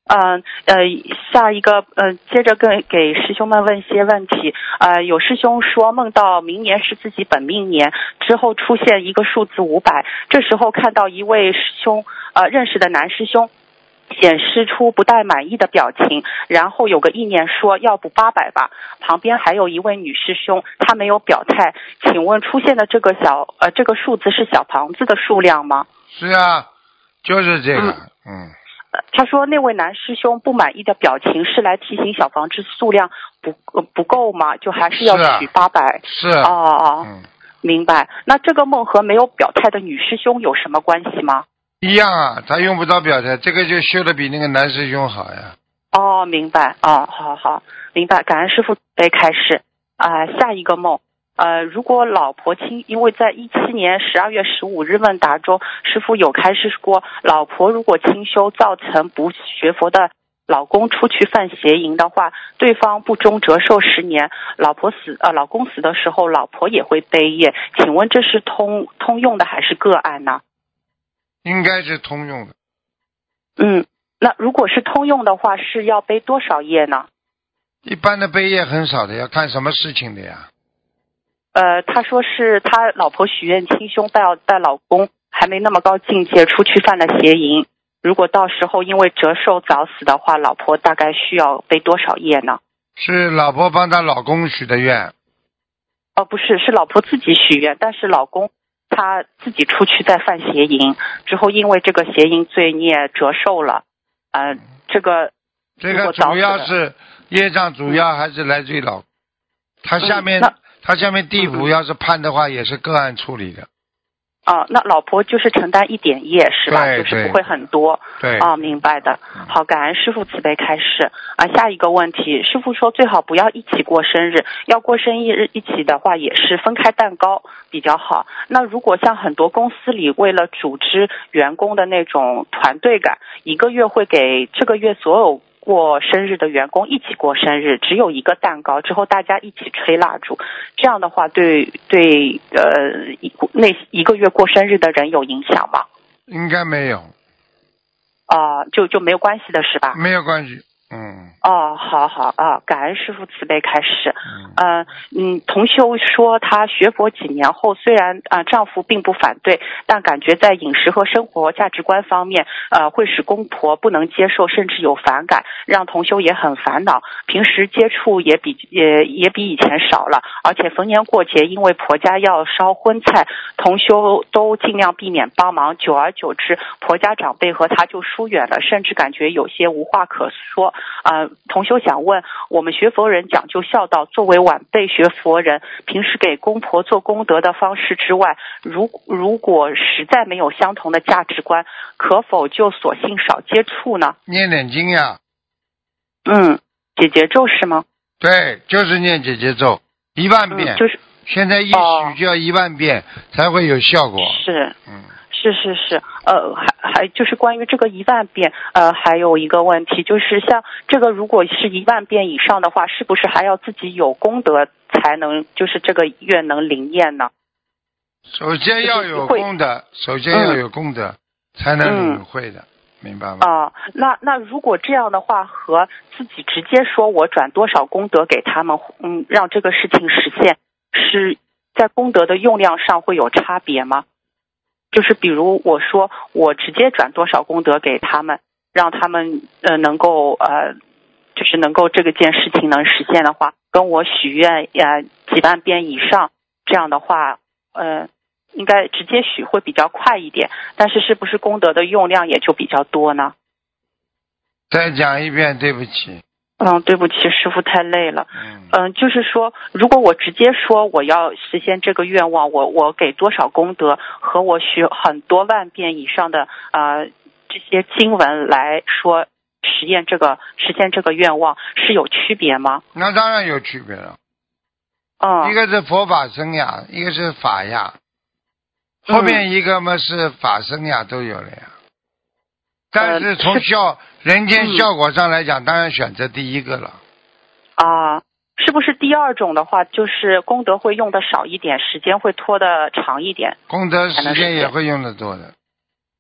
嗯呃，下一个呃，接着跟给师兄们问一些问题。呃，有师兄说梦到明年是自己本命年，之后出现一个数字五百，这时候看到一位师兄呃认识的男师兄显示出不太满意的表情，然后有个意念说要不八百吧。旁边还有一位女师兄，她没有表态。请问出现的这个小呃这个数字是小房子的数量吗？ 是啊，就是这个，嗯。嗯他说那位男师兄不满意的表情是来提醒小房子数量不、呃、不够吗？就还是要取八百？ 是哦哦， 嗯， 明白。那这个梦和没有表态的女师兄有什么关系吗？ 一样啊，他用不着表态，这个就修的比那个男师兄好呀。 哦，明白。哦，好好，明白。感恩师父被开示啊、呃。下一个梦。呃，如果老婆亲，因为在一七年十二月十五日问答中，师父有开示过，老婆如果清修造成不学佛的老公出去犯邪淫的话，对方不忠折寿十年，老婆死呃老公死的时候，老婆也会背业。请问这是通通用的还是个案呢？ 应该是通用的。 嗯，那如果是通用的话，是要背多少业呢？ 一般的背业很少的，要看什么事情的呀。 呃，他说是他老婆许愿清修带带老公还没那么高境界出去犯了邪淫，如果到时候因为折寿早死的话，老婆大概需要背多少业呢？ 是老婆帮她老公许的愿。 哦，不是，是老婆自己许愿，但是老公他自己出去再犯邪淫之后，因为这个邪淫罪孽折寿了。呃，这个这个主要是业障，主要还是来自于老公。他下面、 嗯、 他下面地府要是判的话，也是个案处理的。 啊，那老婆就是承担一点业是吧？ 对， 就是不会很多。 对。 啊，明白的。好，感恩师父慈悲开示。啊，下一个问题，师父说最好不要一起过生日，要过生日一起的话也是分开蛋糕比较好。那如果像很多公司里为了组织员工的那种团队感，一个月会给这个月所有过生日的员工一起过生日，只有一个蛋糕，之后大家一起吹蜡烛，这样的话对对呃那一个月过生日的人有影响吗？ 应该没有。 啊、呃，就就没有关系的是吧？ 没有关系。嗯。 哦，好好啊，感恩师父慈悲开示。嗯嗯，同修说她学佛几年后，虽然啊、呃、丈夫并不反对，但感觉在饮食和生活价值观方面，呃会使公婆不能接受，甚至有反感，让同修也很烦恼。平时接触也比也也比以前少了，而且逢年过节因为婆家要烧荤菜，同修都尽量避免帮忙，久而久之，婆家长辈和她就疏远了，甚至感觉有些无话可说。呃，同修想问，我们学佛人讲究孝道，作为晚辈学佛人，平时给公婆做功德的方式之外，如如果实在没有相同的价值观，可否就索性少接触呢？ 念点经呀。 嗯，解结咒是吗？ 对，就是念解结咒一万遍、 嗯、就是现在一许就要一万遍、哦、才会有效果。 是， 嗯。 是是是，呃，还还就是关于这个一万遍，呃，还有一个问题，就是像这个如果是一万遍以上的话，是不是还要自己有功德才能，就是这个愿能灵验呢？ 首先要有功德，首先要有功德、嗯、才能领会的、嗯，明白吗？ 啊、呃，那那如果这样的话，和自己直接说我转多少功德给他们，嗯，让这个事情实现，是在功德的用量上会有差别吗？就是比如我说我直接转多少功德给他们，让他们呃能够呃就是能够这个件事情能实现的话，跟我许愿呃几万遍以上，这样的话呃应该直接许会比较快一点，但是是不是功德的用量也就比较多呢？ 再讲一遍，对不起。 嗯，对不起，师父太累了。嗯、呃，就是说，如果我直接说我要实现这个愿望，我我给多少功德，和我许很多万遍以上的呃这些经文来说实现这个实现这个愿望是有区别吗？ 那当然有区别了。 嗯， 一个是佛法僧呀，一个是法呀，后面一个嘛是法僧呀，都有了呀。但是从效、呃、人间效果上来讲、嗯、当然选择第一个了。 啊，是不是第二种的话就是功德会用的少一点，时间会拖得长一点？ 功德时间也会用得多的。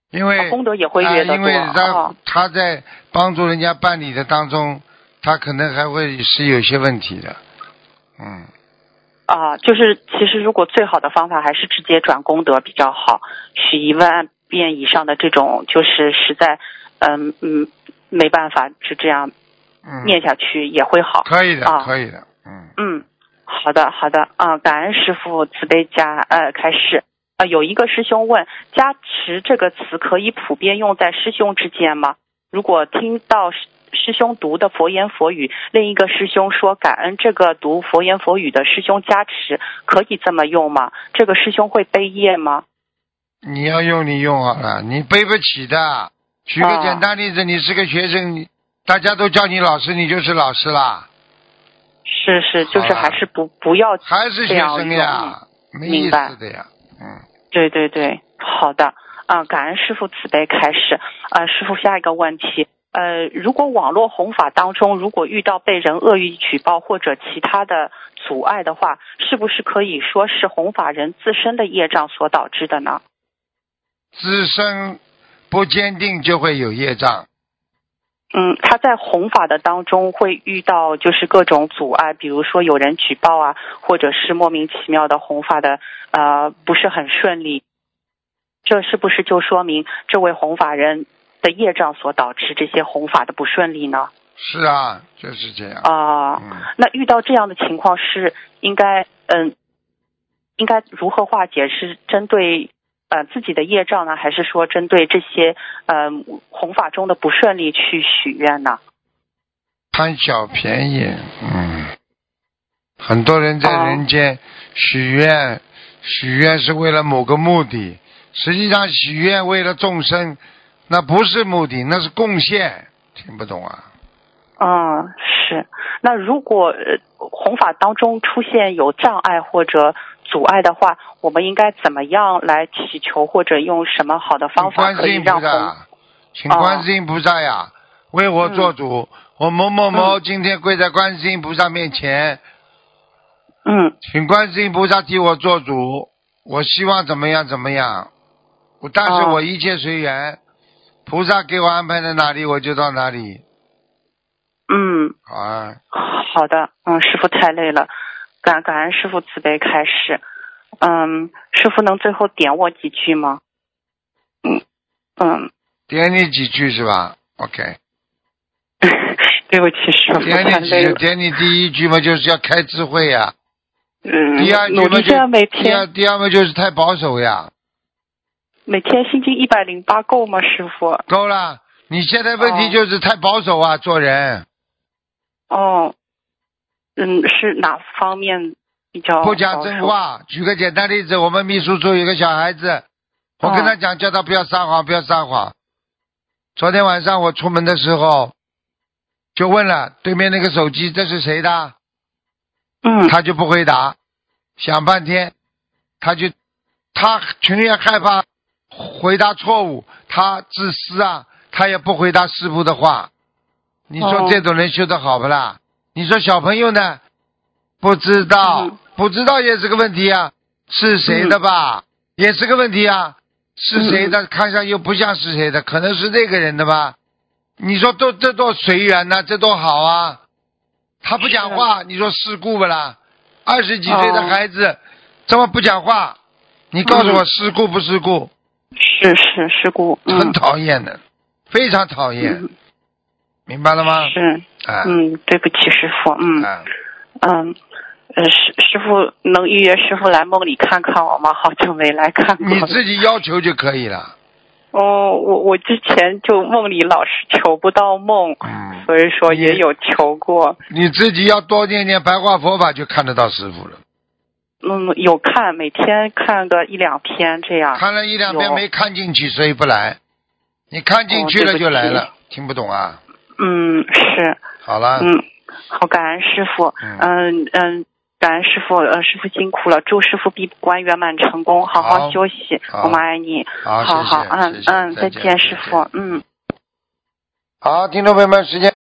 因为、 啊、功德也会越得多、 呃、因为他、 哦、 他在帮助人家办理的当中，他可能还会是有些问题的。嗯。 啊，就是其实如果最好的方法还是直接转功德比较好，许一万遍以上的这种，就是实在嗯嗯没办法就这样念下去也会好。 可以的， 啊、 可以的，嗯嗯，好的好的啊，感恩师父慈悲加呃开示。啊，有一个师兄问，加持这个词可以普遍用在师兄之间吗？如果听到师兄读的佛言佛语，另一个师兄说感恩这个读佛言佛语的师兄加持，可以这么用吗？这个师兄会背业吗？ 你要用你用好了，你背不起的。举个简单例子，啊、你是个学生，你大家都叫你老师，你就是老师啦。 是是，就是还是不不要还是学生呀，没意思的呀。嗯， 对对对，好的啊，感恩师父慈悲开示。啊，师父下一个问题，呃，如果网络弘法当中，如果遇到被人恶意举报或者其他的阻碍的话，是不是可以说是弘法人自身的业障所导致的呢？ 自身不坚定就会有业障。 嗯，他在弘法的当中会遇到就是各种阻碍，比如说有人举报啊，或者是莫名其妙的弘法的呃不是很顺利，这是不是就说明这位弘法人的业障所导致这些弘法的不顺利呢？ 是啊，就是这样啊、呃嗯。那遇到这样的情况是应该嗯应该如何化解？是针对呃自己的业障呢，还是说针对这些呃弘法中的不顺利去许愿呢？ 贪小便宜，嗯，很多人在人间许愿，哦、许愿是为了某个目的，实际上许愿为了众生，那不是目的，那是贡献，听不懂啊？ 嗯，是。那如果弘法当中出现有障碍或者阻碍的话，我们应该怎么样来祈求，或者用什么好的方法可以让弘？ 请观世音菩萨呀，哦、为我做主。嗯、我某某某今天跪在观世音菩萨面前， 嗯， 请观世音菩萨替我做主。我希望怎么样怎么样，但是我一切随缘，哦、菩萨给我安排在哪里，我就到哪里。 嗯， 好啊， 好的，嗯，师父太累了，感感恩师父慈悲开示。嗯，师父能最后点我几句吗？嗯嗯， 点你几句是吧 ？OK。 对不起，师父点你几句，点你第一句嘛，就是要开智慧呀。 嗯， 第二句嘛就每天第二第二嘛就是太保守呀。 每天心经一百零八够吗，师父？ 够了，你现在问题就是太保守啊，哦、做人。 哦，嗯，是哪方面比较不讲真话？举个简单例子，我们秘书处有个小孩子，我跟他讲，叫他不要撒谎，不要撒谎。昨天晚上我出门的时候，就问了对面那个手机这是谁的？ 嗯， 他就不回答，想半天，他就他情愿害怕回答错误，他自私啊，他也不回答师父的话。你说这种人修得好不啦？哦、你说小朋友呢？不知道，嗯、不知道也是个问题啊。是谁的吧？嗯、也是个问题啊。是谁的？嗯、看上又不像是谁的，可能是那个人的吧？你说都这多随缘呢，这多好啊！他不讲话，你说事故不啦？二十几岁的孩子、哦、这么不讲话，你告诉我事故不事故？ 是是事故， 嗯、很讨厌的，非常讨厌。嗯明白了吗？ 是， 啊、 嗯，对不起，师父，嗯， 啊、 嗯，呃，师师父能预约师父来梦里看看我吗？好久没来看过。 你自己要求就可以了。 哦，我我之前就梦里老是求不到梦， 嗯、 所以说也有求过。 你自己要多念念白话佛法，就看得到师父了。 嗯，有看，每天看个一两篇这样。 看了一两篇没看进去，所以不来。你看进去了就来了，哦、听不懂啊？ 嗯，是。 好了。 嗯，好，感恩师父。嗯嗯，感恩师父，呃，师父辛苦了，祝师父闭关圆满成功，好好休息，我们爱你。 好， 好好， 谢谢嗯嗯，再见，师父，嗯。 好，听众朋友们，时间。